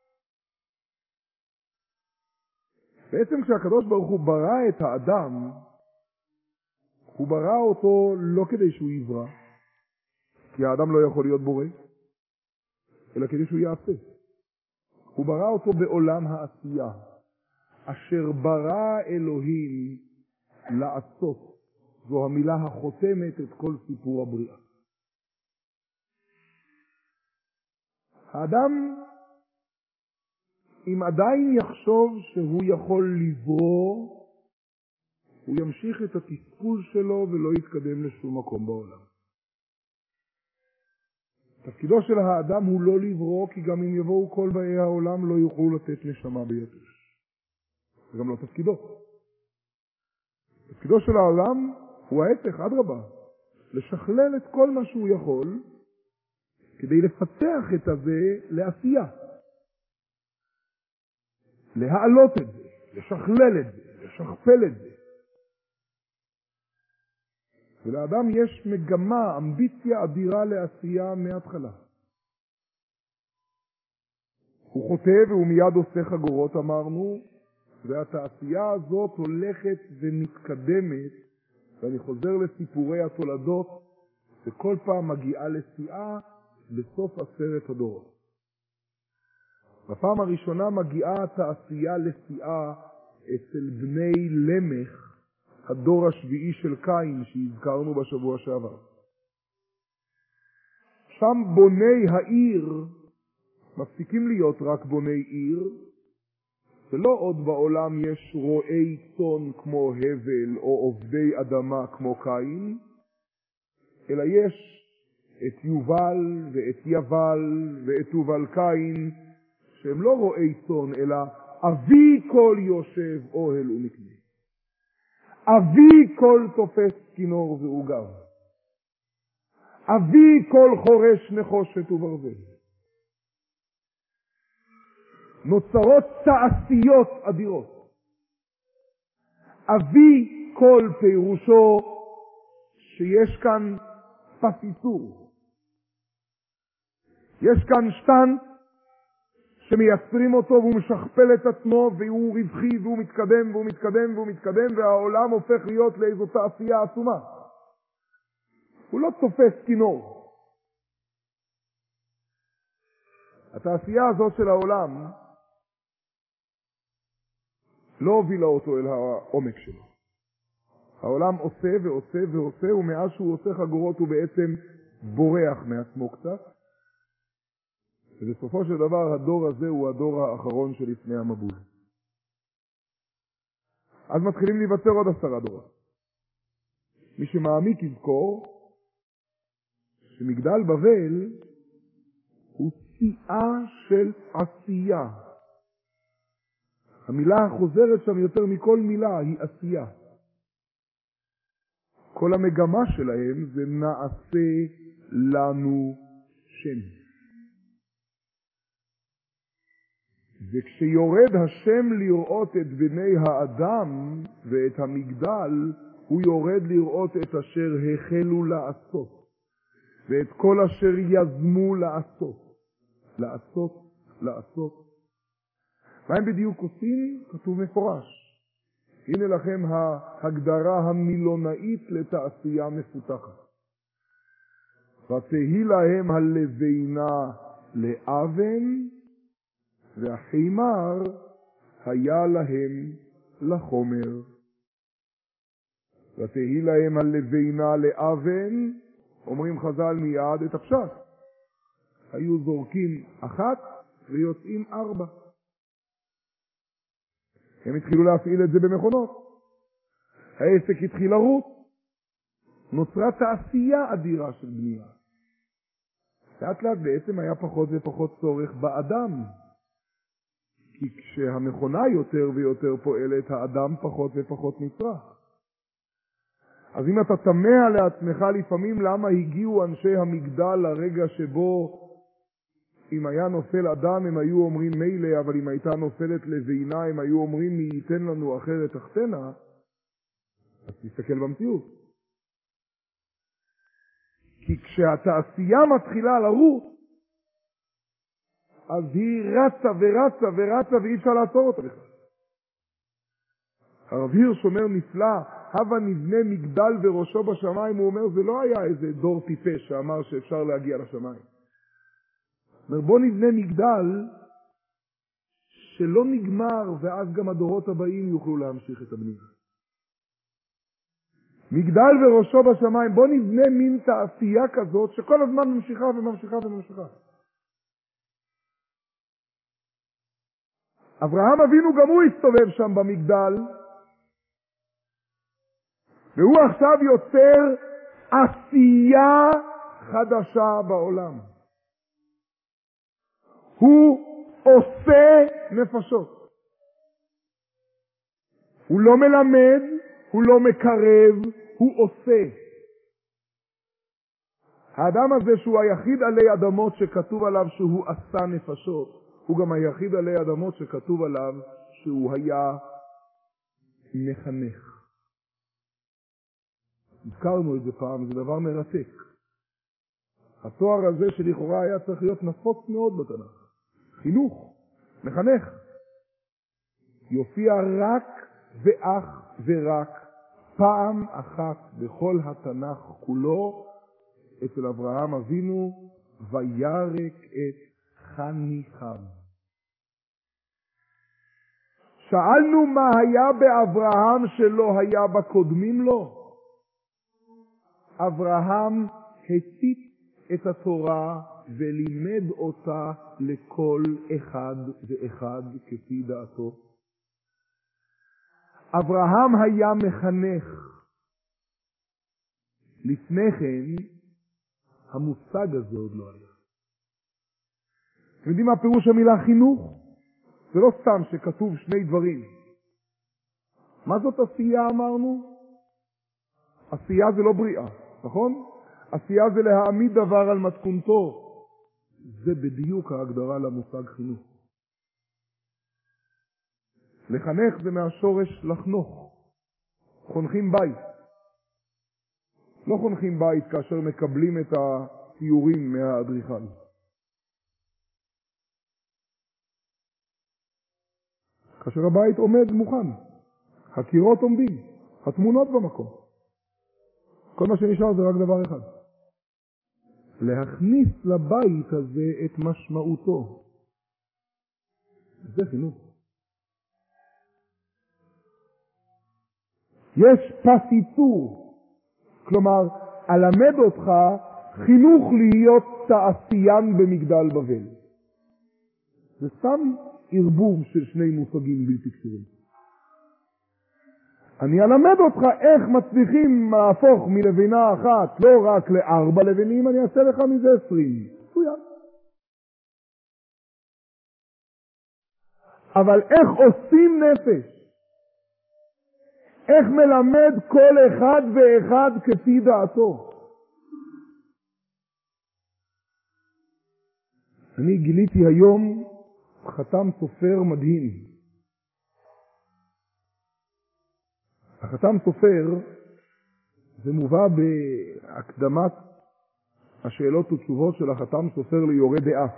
בעצם כשהקדוש ברוך הוא ברא את האדם, הוא ברא אותו לא כדי שהוא יברא, כי האדם לא יכול להיות בורא, אלא כדי שהוא יעשה. הוא ברא אותו בעולם העשייה, אשר ברא אלוהים לעשות. זו המילה החותמת את כל סיפור הבריאה. האדם, אם עדיין יחשוב שהוא יכול לברוא, הוא ימשיך את התסכול שלו ולא יתקדם לשום מקום בעולם. תפקידו של האדם הוא לא לברוא, כי גם אם יבואו כל באי העולם לא יוכלו לתת נשמה ביתוש. זה גם לא תפקידו. תפקידו של העולם הוא ההפך, אדרבה, לשכלל את כל מה שהוא יכול, כדי לפתח את הזה לעשייה. להעלות את זה, לשכלל את זה, לשכפל את זה. ולאדם יש מגמה, אמביציה אדירה לעשייה מההתחלה. הוא חוטא והוא מיד עושה חגורות, אמרנו, והתעשייה הזאת הולכת ומתקדמת, ואני חוזר לסיפורי התולדות, וכל פעם מגיעה לשיאה בסוף 10 הדורות. בפעם הראשונה מגיעה התעשייה לשיאה אצל בני למך, הדור השביעי של קין שהזכרנו בשבוע שעבר. שם בוני העיר מפסיקים להיות רק בוני עיר, ולא עוד בעולם יש רועי צאן כמו הבל או עובדי אדמה כמו קין, אלא יש את יובל ואת יבל ואת יובל קין, שהם לא רועי צאן, אלא אבי כל יושב אוהל ומקנה. אבי כל תופס כינור ועוגב. אבי כל חורש נחושת וברזל. נוצרות תעשיות אדירות. אבי כל פירושו שיש כאן פסיסור. יש כאן שטנץ שמייצרים אותו והוא משכפל את עצמו והוא רווחי והוא מתקדם והוא מתקדם והוא מתקדם והעולם הופך להיות לאיזו תעשייה עצומה. הוא לא תופס כינור. התעשייה הזאת של העולם לא הובילה אותו אל העומק שלו. העולם עושה ועושה ועושה, ומאז שהוא עושה חגורות הוא בעצם בורח מעצמו קצת. ובסופו של דבר הדור הזה הוא הדור האחרון שלפני המבול. אז מתחילים להיווצר עוד 10 דורות. מי שמעמיק יזכור שמגדל בבל הוא שיאה של עשייה. המילה החוזרת שם יותר מכל מילה היא עשייה. כל המגמה שלהם זה נעשה לנו שם. וכשיורד השם לראות את בני האדם ואת המגדל, הוא יורד לראות את אשר החלו לעשות, ואת כל אשר יזמו לעשות. לעשות, לעשות. מה הם בדיוק עושים? כתוב מפורש. הנה לכם ההגדרה המילונאית לתעשייה מפותחת. ותהי להם הלבינה לאבן, והחימר היה להם לחומר. ותהי להם הלבינה לאבן, אומרים חז"ל מיד את הפשט. היו זורקים 1 ויוצאים 4. הם התחילו להפעיל את זה במכונות. העסק התחיל לרוץ. נוצרה תעשייה אדירה של בנייה. לאט לאט בעצם היה פחות ופחות צורך באדם. כי כשהמכונה יותר ויותר פועלת, האדם פחות ופחות נצרך. אז אם אתה תמה לעצמך לפעמים למה הגיעו אנשי המגדל לרגע שבו אם היה נופל אדם הם היו אומרים מילא, אבל אם הייתה נופלת לבינה הם היו אומרים מי ייתן לנו אחרת תחתנה, אז תסתכל במציאות. כי כשהתעשייה מתחילה לרוץ, אז היא רצה ורצה ורצה ואי אפשר לעצור אותה בכלל. הרב הירש אומר נפלא, הווה נבנה מגדל וראשו בשמיים, הוא אומר זה לא היה איזה דור טיפש שאמר שאפשר להגיע לשמיים. אומר בוא נבנה מגדל שלא נגמר ואז גם הדורות הבאים יוכלו להמשיך את הבנייה. מגדל וראשו בשמיים, בוא נבנה מין תעשייה כזאת שכל הזמן ממשיכה וממשיכה וממשיכה. אברהם אבינו גם הוא הסתובב שם במגדל, והוא עכשיו יוצר עשייה חדשה בעולם. הוא עושה נפשות. הוא לא מלמד, הוא לא מקרב, הוא עושה. האדם הזה שהוא היחיד עלי אדמות שכתוב עליו שהוא עשה נפשות, הוא גם היחיד עלי אדמות שכתוב עליו שהוא היה מחנך. הזכרנו את זה פעם, זה דבר מרתק. התואר הזה שלכאורה היה צריך להיות נפוץ מאוד בתנ"ך. חינוך, מחנך. יופיע רק ואך ורק פעם אחת בכל התנ"ך כולו אצל אברהם אבינו, וירק את חניכיו. שאלנו מה היה באברהם שלא היה בקודמים לו. אברהם הציט את התורה ולימד אותה לכל אחד ואחד כפי דעתו. אברהם היה מחנך. לפני כן המושג הזה עוד לא היה. אתם יודעים מה פירוש המילה חינוך? זה לא סתם שכתוב שני דברים. מה זאת עשייה אמרנו? עשייה זה לא בריאה, נכון? עשייה זה להעמיד דבר על מתכונתו. זה בדיוק ההגדרה למושג חינוך. לחנך זה מהשורש לחנוך. חונכים בית. לא חונכים בית כאשר מקבלים את הציורים מהאדריכל. כאשר הבית עומד מוכן. הקירות עומדים. התמונות במקום. כל מה שנשאר זה רק דבר אחד. להכניס לבית הזה את משמעותו. זה חינוך. יש פסיטור. כלומר, אלמד אותך חינוך להיות תעשיין במגדל בבל. זה סתם ערבוב של שני מושגים בלתי קשורים. אני אלמד אותך איך מצליחים להפוך מלבינה אחת לא רק ל4 לבנים, אני אעשה לך מזה 20. סוין. אבל איך עושים נפש? איך מלמד כל אחד ואחד כפי דעתו? אני גיליתי היום חתם סופר מדהים. החתם סופר זה מובא בהקדמת השאלות ותשובות של החתם סופר ליורה דעה.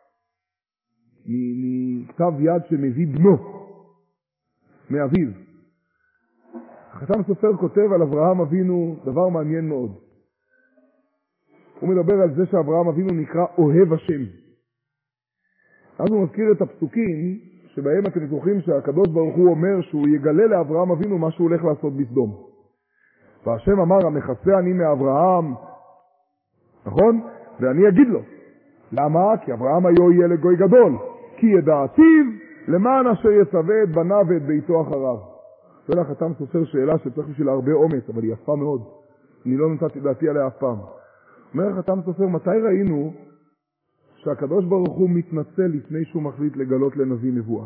מכתב יד שמביא בנו מאביו. החתם סופר כותב על אברהם אבינו דבר מעניין מאוד. הוא מדבר על זה שאברהם אבינו נקרא אוהב השם. אז הוא מזכיר את הפסוקים שבהם אתם זוכרים שהקדוש ברוך הוא אומר שהוא יגלה לאברהם אבינו מה שהוא הולך לעשות בסדום. והשם אמר המכסה אני מאברהם, נכון? ואני אגיד לו. למה? כי אברהם היו יהיה לגוי גדול. כי ידעתיו למען אשר יצווה את בניו ואת ביתו אחריו. שואל החתם סופר שאלה שצריך בשביל הרבה אומץ, אבל היא יפה מאוד. אני לא נתתי דעתי עליה אף פעם. אומר החתם סופר, מתי ראינו שהקדוש ברוך הוא מתנצל לפני שהוא מחליט לגלות לנביא נבואה?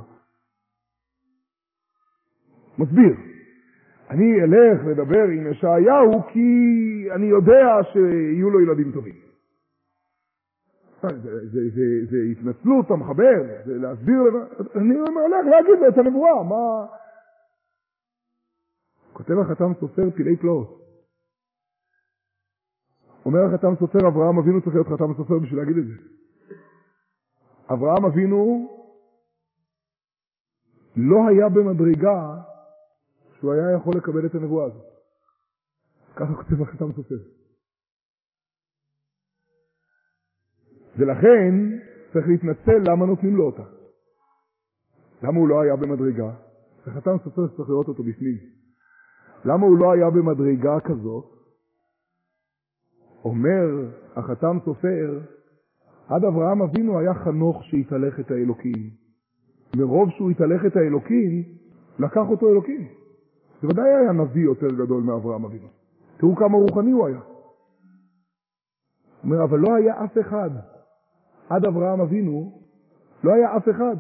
מסביר. אני אלך לדבר עם ישעיהו כי אני יודע שיהיו לו ילדים טובים. זה התנצלות, המחבר, זה להסביר, אני הולך להגיד לו את הנבואה, מה? כותב החתם סופר פילי פלאות. אומר החתם סופר, אברהם אבינו צריך להיות חתם סופר בשביל להגיד את זה. אברהם אבינו לא היה במדרגה שהוא היה יכול לקבל את הנבואה הזאת. ככה כותב החתם סופר. ולכן צריך להתנצל למה נותנים לו אותה. למה הוא לא היה במדרגה? החתם סופר צריך לראות אותו בפנים. למה הוא לא היה במדרגה כזאת? אומר החתם סופר, עד אברהם אבינו היה חנוך שהתהלך את האלוקים. מרוב שהוא התהלך את האלוקים, לקח אותו אלוקים. זה ודאי היה נביא יותר גדול מאברהם אבינו. תראו כמה רוחני הוא היה. אומר, אבל לא היה אף אחד. עד אברהם אבינו לא היה אף אחד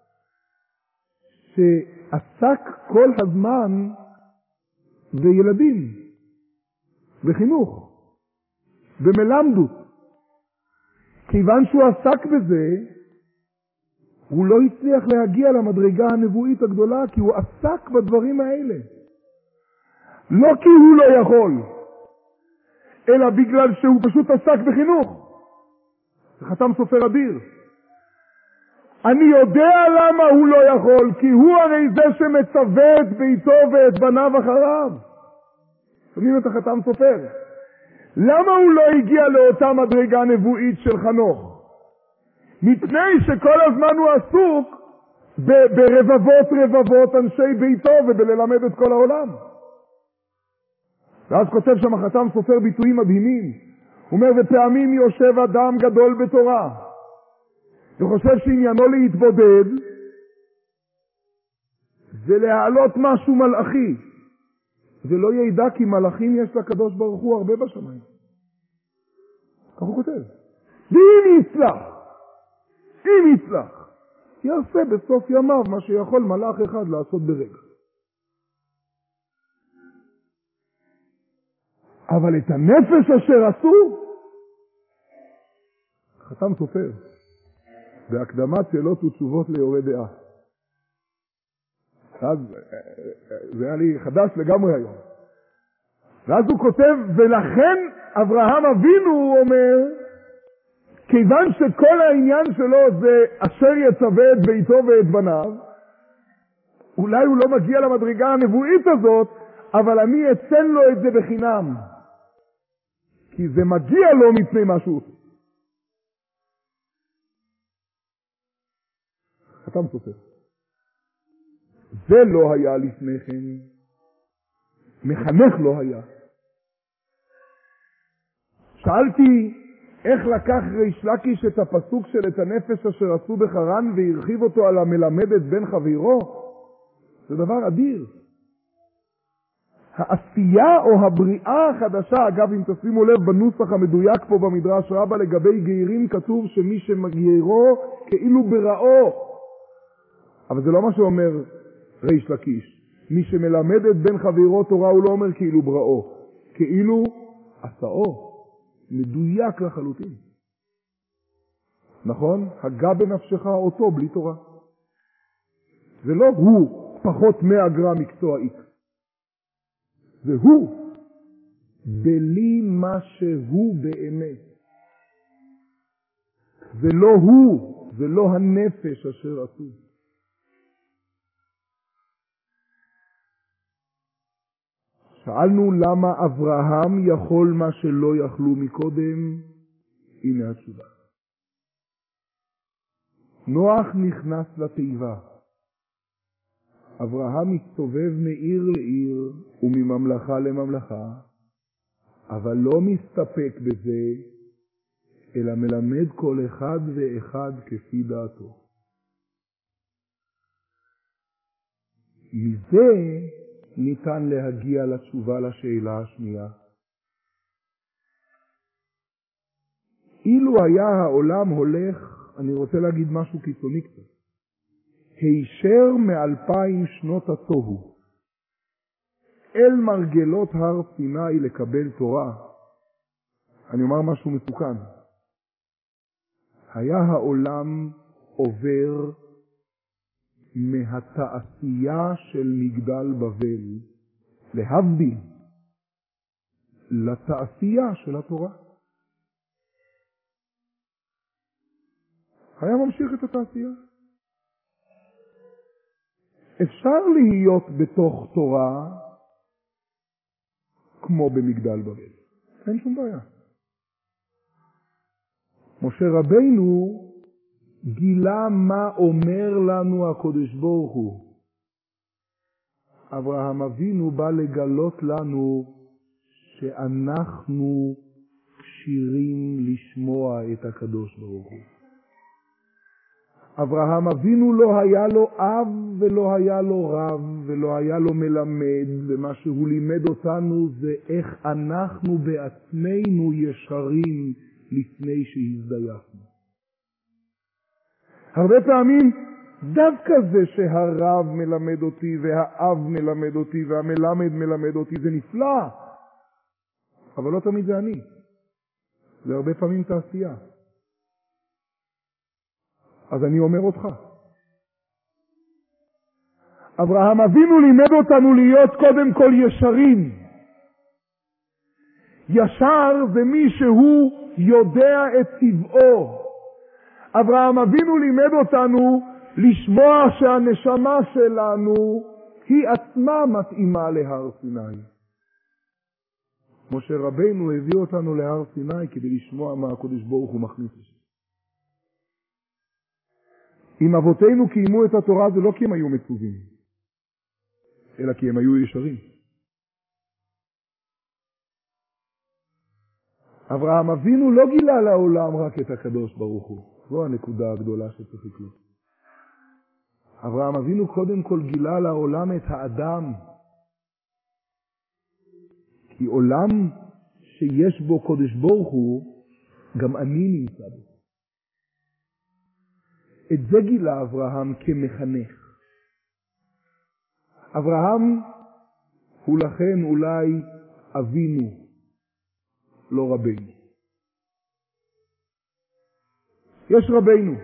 שעסק כל הזמן בילדים, בחינוך, במלמדות. כיוון שהוא עסק בזה, הוא לא הצליח להגיע למדרגה הנבואית הגדולה, כי הוא עסק בדברים האלה. לא כי הוא לא יכול, אלא בגלל שהוא פשוט עסק בחינוך. זה חתם סופר אדיר. אני יודע למה הוא לא יכול, כי הוא הרי זה שמצווה את ביתו ואת בניו אחריו. שומעים את החתם סופר? למה הוא לא הגיע לאותה מדרגה נבואית של חנוך? מפני שכל הזמן הוא עסוק ברבבות אנשי ביתו ובללמד את כל העולם. ואז כותב שם החתם סופר ביטויים מדהימים. הוא אומר, ופעמים יושב אדם גדול בתורה וחושב שעניינו להתבודד זה להעלות משהו מלאכי. זה לא ידע כי מלאכים יש לקדוש ברוך הוא הרבה בשמיים. כך הוא כותב. ואם יצלח, יעשה בסוף ימיו מה שיכול מלאך אחד לעשות ברגע. אבל את הנפש אשר עשו, חתם סופר, בהקדמת שאלות ותשובות ליורה דעה. אז זה היה לי חדש לגמרי היום. ואז הוא כותב, ולכן אברהם אבינו, הוא אומר, כיוון שכל העניין שלו זה אשר יצווה את ביתו ואת בניו, אולי הוא לא מגיע למדרגה הנבואית הזאת, אבל אני אתן לו את זה בחינם. כי זה מגיע לו מפני משהו. חתם סופר. זה לא היה לפני כן. מחנך לא היה. שאלתי איך לקח ריש לקיש את הפסוק של את הנפש אשר עשו בחרן והרחיב אותו על המלמד את בן חברו. זה דבר אדיר. העשייה או הבריאה החדשה, אגב אם תשימו לב בנוסח המדויק פה במדרש רבה לגבי גיירים כתוב שמי שמגיירו כאילו בראו. אבל זה לא מה שאומר ריש לקיש. מי שמלמד את בן חברו תורה הוא לא אומר כאילו בראו. כאילו עשאו. מדויק לחלוטין. נכון? הגע בנפשך אותו בלי תורה. זה לא הוא פחות 100 גרם מקצוע איקס. זה הוא בלי מה שהוא באמת. זה לא הוא, זה לא הנפש אשר עשו. שאלנו למה אברהם יכול מה שלא יכלו מקודם. הנה התשובה. נוח נכנס לתיבה. אברהם מסתובב מעיר לעיר ומממלכה לממלכה, אבל לא מסתפק בזה, אלא מלמד כל אחד ואחד כפי דעתו. מזה ניתן להגיע לתשובה לשאלה השנייה. אילו היה העולם הולך, אני רוצה להגיד משהו קיצוני קצת, הישר מ2000 שנות התוהו, אל מרגלות הר סיני לקבל תורה, אני אומר משהו מסוכן. היה העולם עובר מהתעשייה של מגדל בבל, להבדיל, לתעשייה של התורה. היה ממשיך את התעשייה. אפשר להיות בתוך תורה כמו במגדל בבל. אין שום בעיה. משה רבינו גילה מה אומר לנו הקדוש ברוך הוא. אברהם אבינו בא לגלות לנו שאנחנו כשירים לשמוע את הקדוש ברוך הוא. אברהם אבינו לא היה לו אב ולא היה לו רב ולא היה לו מלמד, ומה שהוא לימד אותנו זה איך אנחנו בעצמנו ישרים לפני שהזדייפנו. הרבה פעמים דווקא זה שהרב מלמד אותי והאב מלמד אותי והמלמד מלמד אותי זה נפלא, אבל לא תמיד זה אני, זה הרבה פעמים תעשייה. אז אני אומר אותך, אברהם אבינו לימד אותנו להיות קודם כל ישרים. ישר זה מי שהוא יודע את טבעו. אברהם אבינו לימד אותנו לשמוע שהנשמה שלנו היא עצמה מתאימה להר סיני. משה רבינו הביא אותנו להר סיני כדי לשמוע מה הקדוש ברוך הוא מכניס לשם. אם אבותינו קיימו את התורה זה לא כי הם היו מצווים, אלא כי הם היו ישרים. אברהם אבינו לא גילה לעולם רק את הקדוש ברוך הוא. זו הנקודה הגדולה שצריך לקלוט. אברהם אבינו קודם כל גילה לעולם את האדם. כי עולם שיש בו קדוש ברוך הוא, גם אני נמצא בו. את זה גילה אברהם כמחנך. אברהם הוא לכן אולי אבינו, לא רבינו. יש רבינו.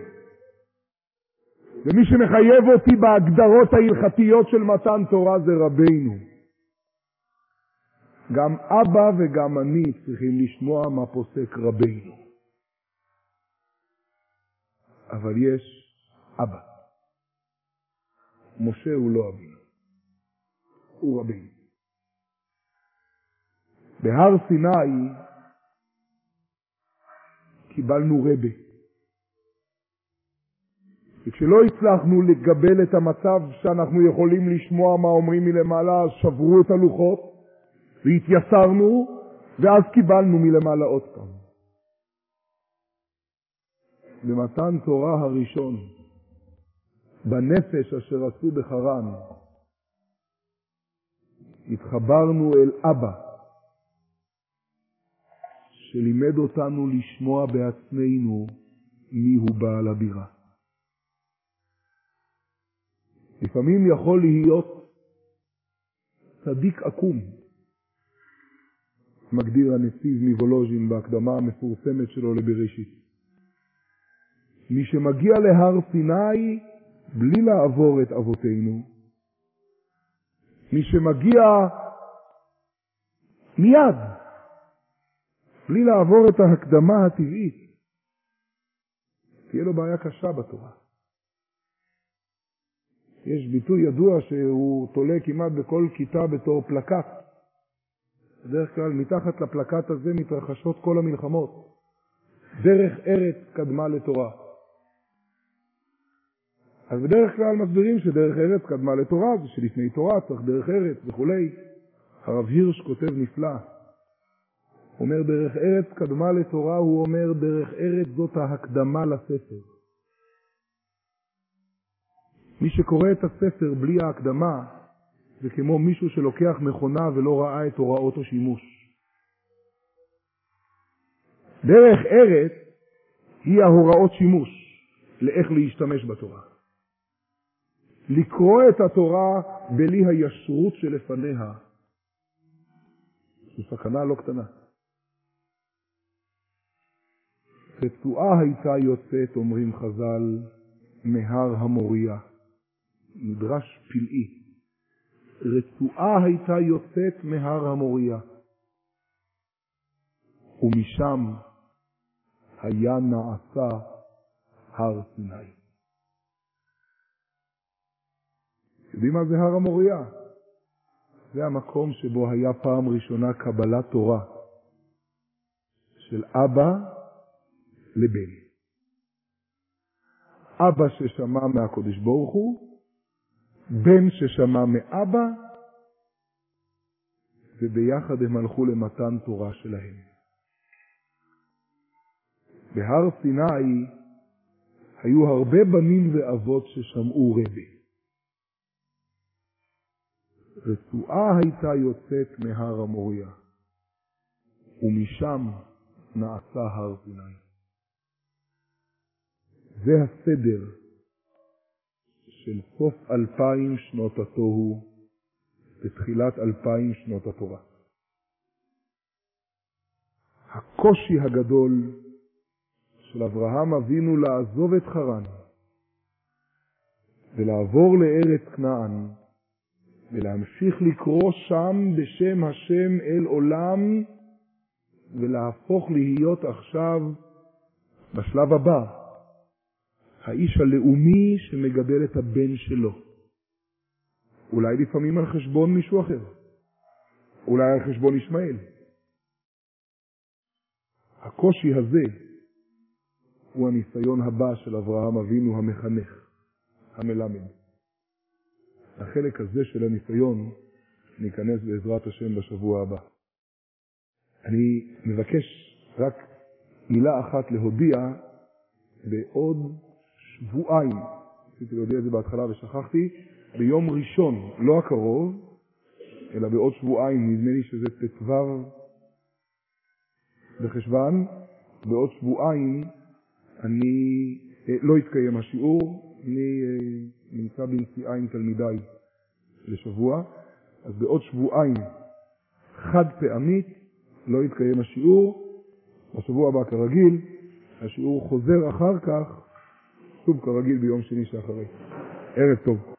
ומי שמחייב אותי בהגדרות ההלכתיות של מתן תורה זה רבינו. גם אבא וגם אני צריכים לשמוע מה פוסק רבינו. אבל יש אבא. משה הוא לא אבינו. הוא רבינו. בהר סיני קיבלנו רבי. וכשלא הצלחנו לקבל את המצב שאנחנו יכולים לשמוע מה אומרים מלמעלה, אז שברו את הלוחות והתייסרנו, ואז קיבלנו מלמעלה עוד פעם. במתן תורה הראשון, בנפש אשר עשו בחרן, התחברנו אל אבא, שלימד אותנו לשמוע בעצמנו מי הוא בעל הבירה. לפעמים יכול להיות צדיק עקום, מגדיר הנציב מוולוז'ין בהקדמה המפורסמת שלו לבראשית. מי שמגיע להר סיני בלי לעבור את אבותינו, מי שמגיע מיד בלי לעבור את ההקדמה הטבעית, תהיה לו בעיה קשה בתורה. יש ביטוי ידוע שהוא תולה כמעט בכל כיתה בתור פלקט. בדרך כלל מתחת לפלקט הזה מתרחשות כל המלחמות. דרך ארץ קדמה לתורה. אז בדרך כלל מסבירים שדרך ארץ קדמה לתורה, זה שלפני תורה צריך דרך ארץ וכולי. הרב הירש כותב נפלא. הוא אומר דרך ארץ קדמה לתורה, הוא אומר דרך ארץ זאת ההקדמה לספר. מי שקורא את הספר בלי ההקדמה, זה כמו מישהו שלוקח מכונה ולא ראה את הוראות השימוש. דרך ארץ היא ההוראות שימוש, לאיך להשתמש בתורה. לקרוא את התורה בלי הישרות שלפניה, זו סכנה לא קטנה. רצועה הייתה יוצאת, אומרים חז"ל, מהר המוריה. מדרש פלאי. רצועה הייתה יוצאת מהר המוריה. ומשם היה נעשה הר סיני. יודעים מה זה הר המוריה? זה המקום שבו היה פעם ראשונה קבלת תורה של אבא לבן. אבא ששמע מהקדוש ברוך הוא, בן ששמע מאבא, וביחד הם הלכו למתן תורה שלהם. בהר סיני היו הרבה בנים ואבות ששמעו רבי. רצועה הייתה יוצאת מהר המוריה, ומשם נעשה הר סיני. זה הסדר של סוף 2000 שנות התוהו ותחילת 2000 שנות התורה. הקושי הגדול של אברהם אבינו לעזוב את חרן ולעבור לארץ כנען ולהמשיך לקרוא שם בשם השם אל עולם ולהפוך להיות עכשיו בשלב הבא האיש הלאומי שמגדל את הבן שלו. אולי לפעמים על חשבון מישהו אחר, אולי על חשבון ישמעאל. הקושי הזה הוא הניסיון הבא של אברהם אבינו המחנך, המלמד. החלק הזה של הניסיון ניכנס בעזרת השם בשבוע הבא. אני מבקש רק מילה אחת להודיע בעוד שבועיים. רציתי להודיע את זה בהתחלה ושכחתי. ביום ראשון, לא הקרוב, אלא בעוד שבועיים, נדמה לי שזה ט"ו בחשוון, בעוד שבועיים אני לא אתקיים השיעור, אני נמצא בנסיעה עם תלמידיי לשבוע, אז בעוד שבועיים חד פעמית לא יתקיים השיעור, בשבוע הבא כרגיל, השיעור חוזר אחר כך, שוב כרגיל ביום שני שאחרי. ערב טוב.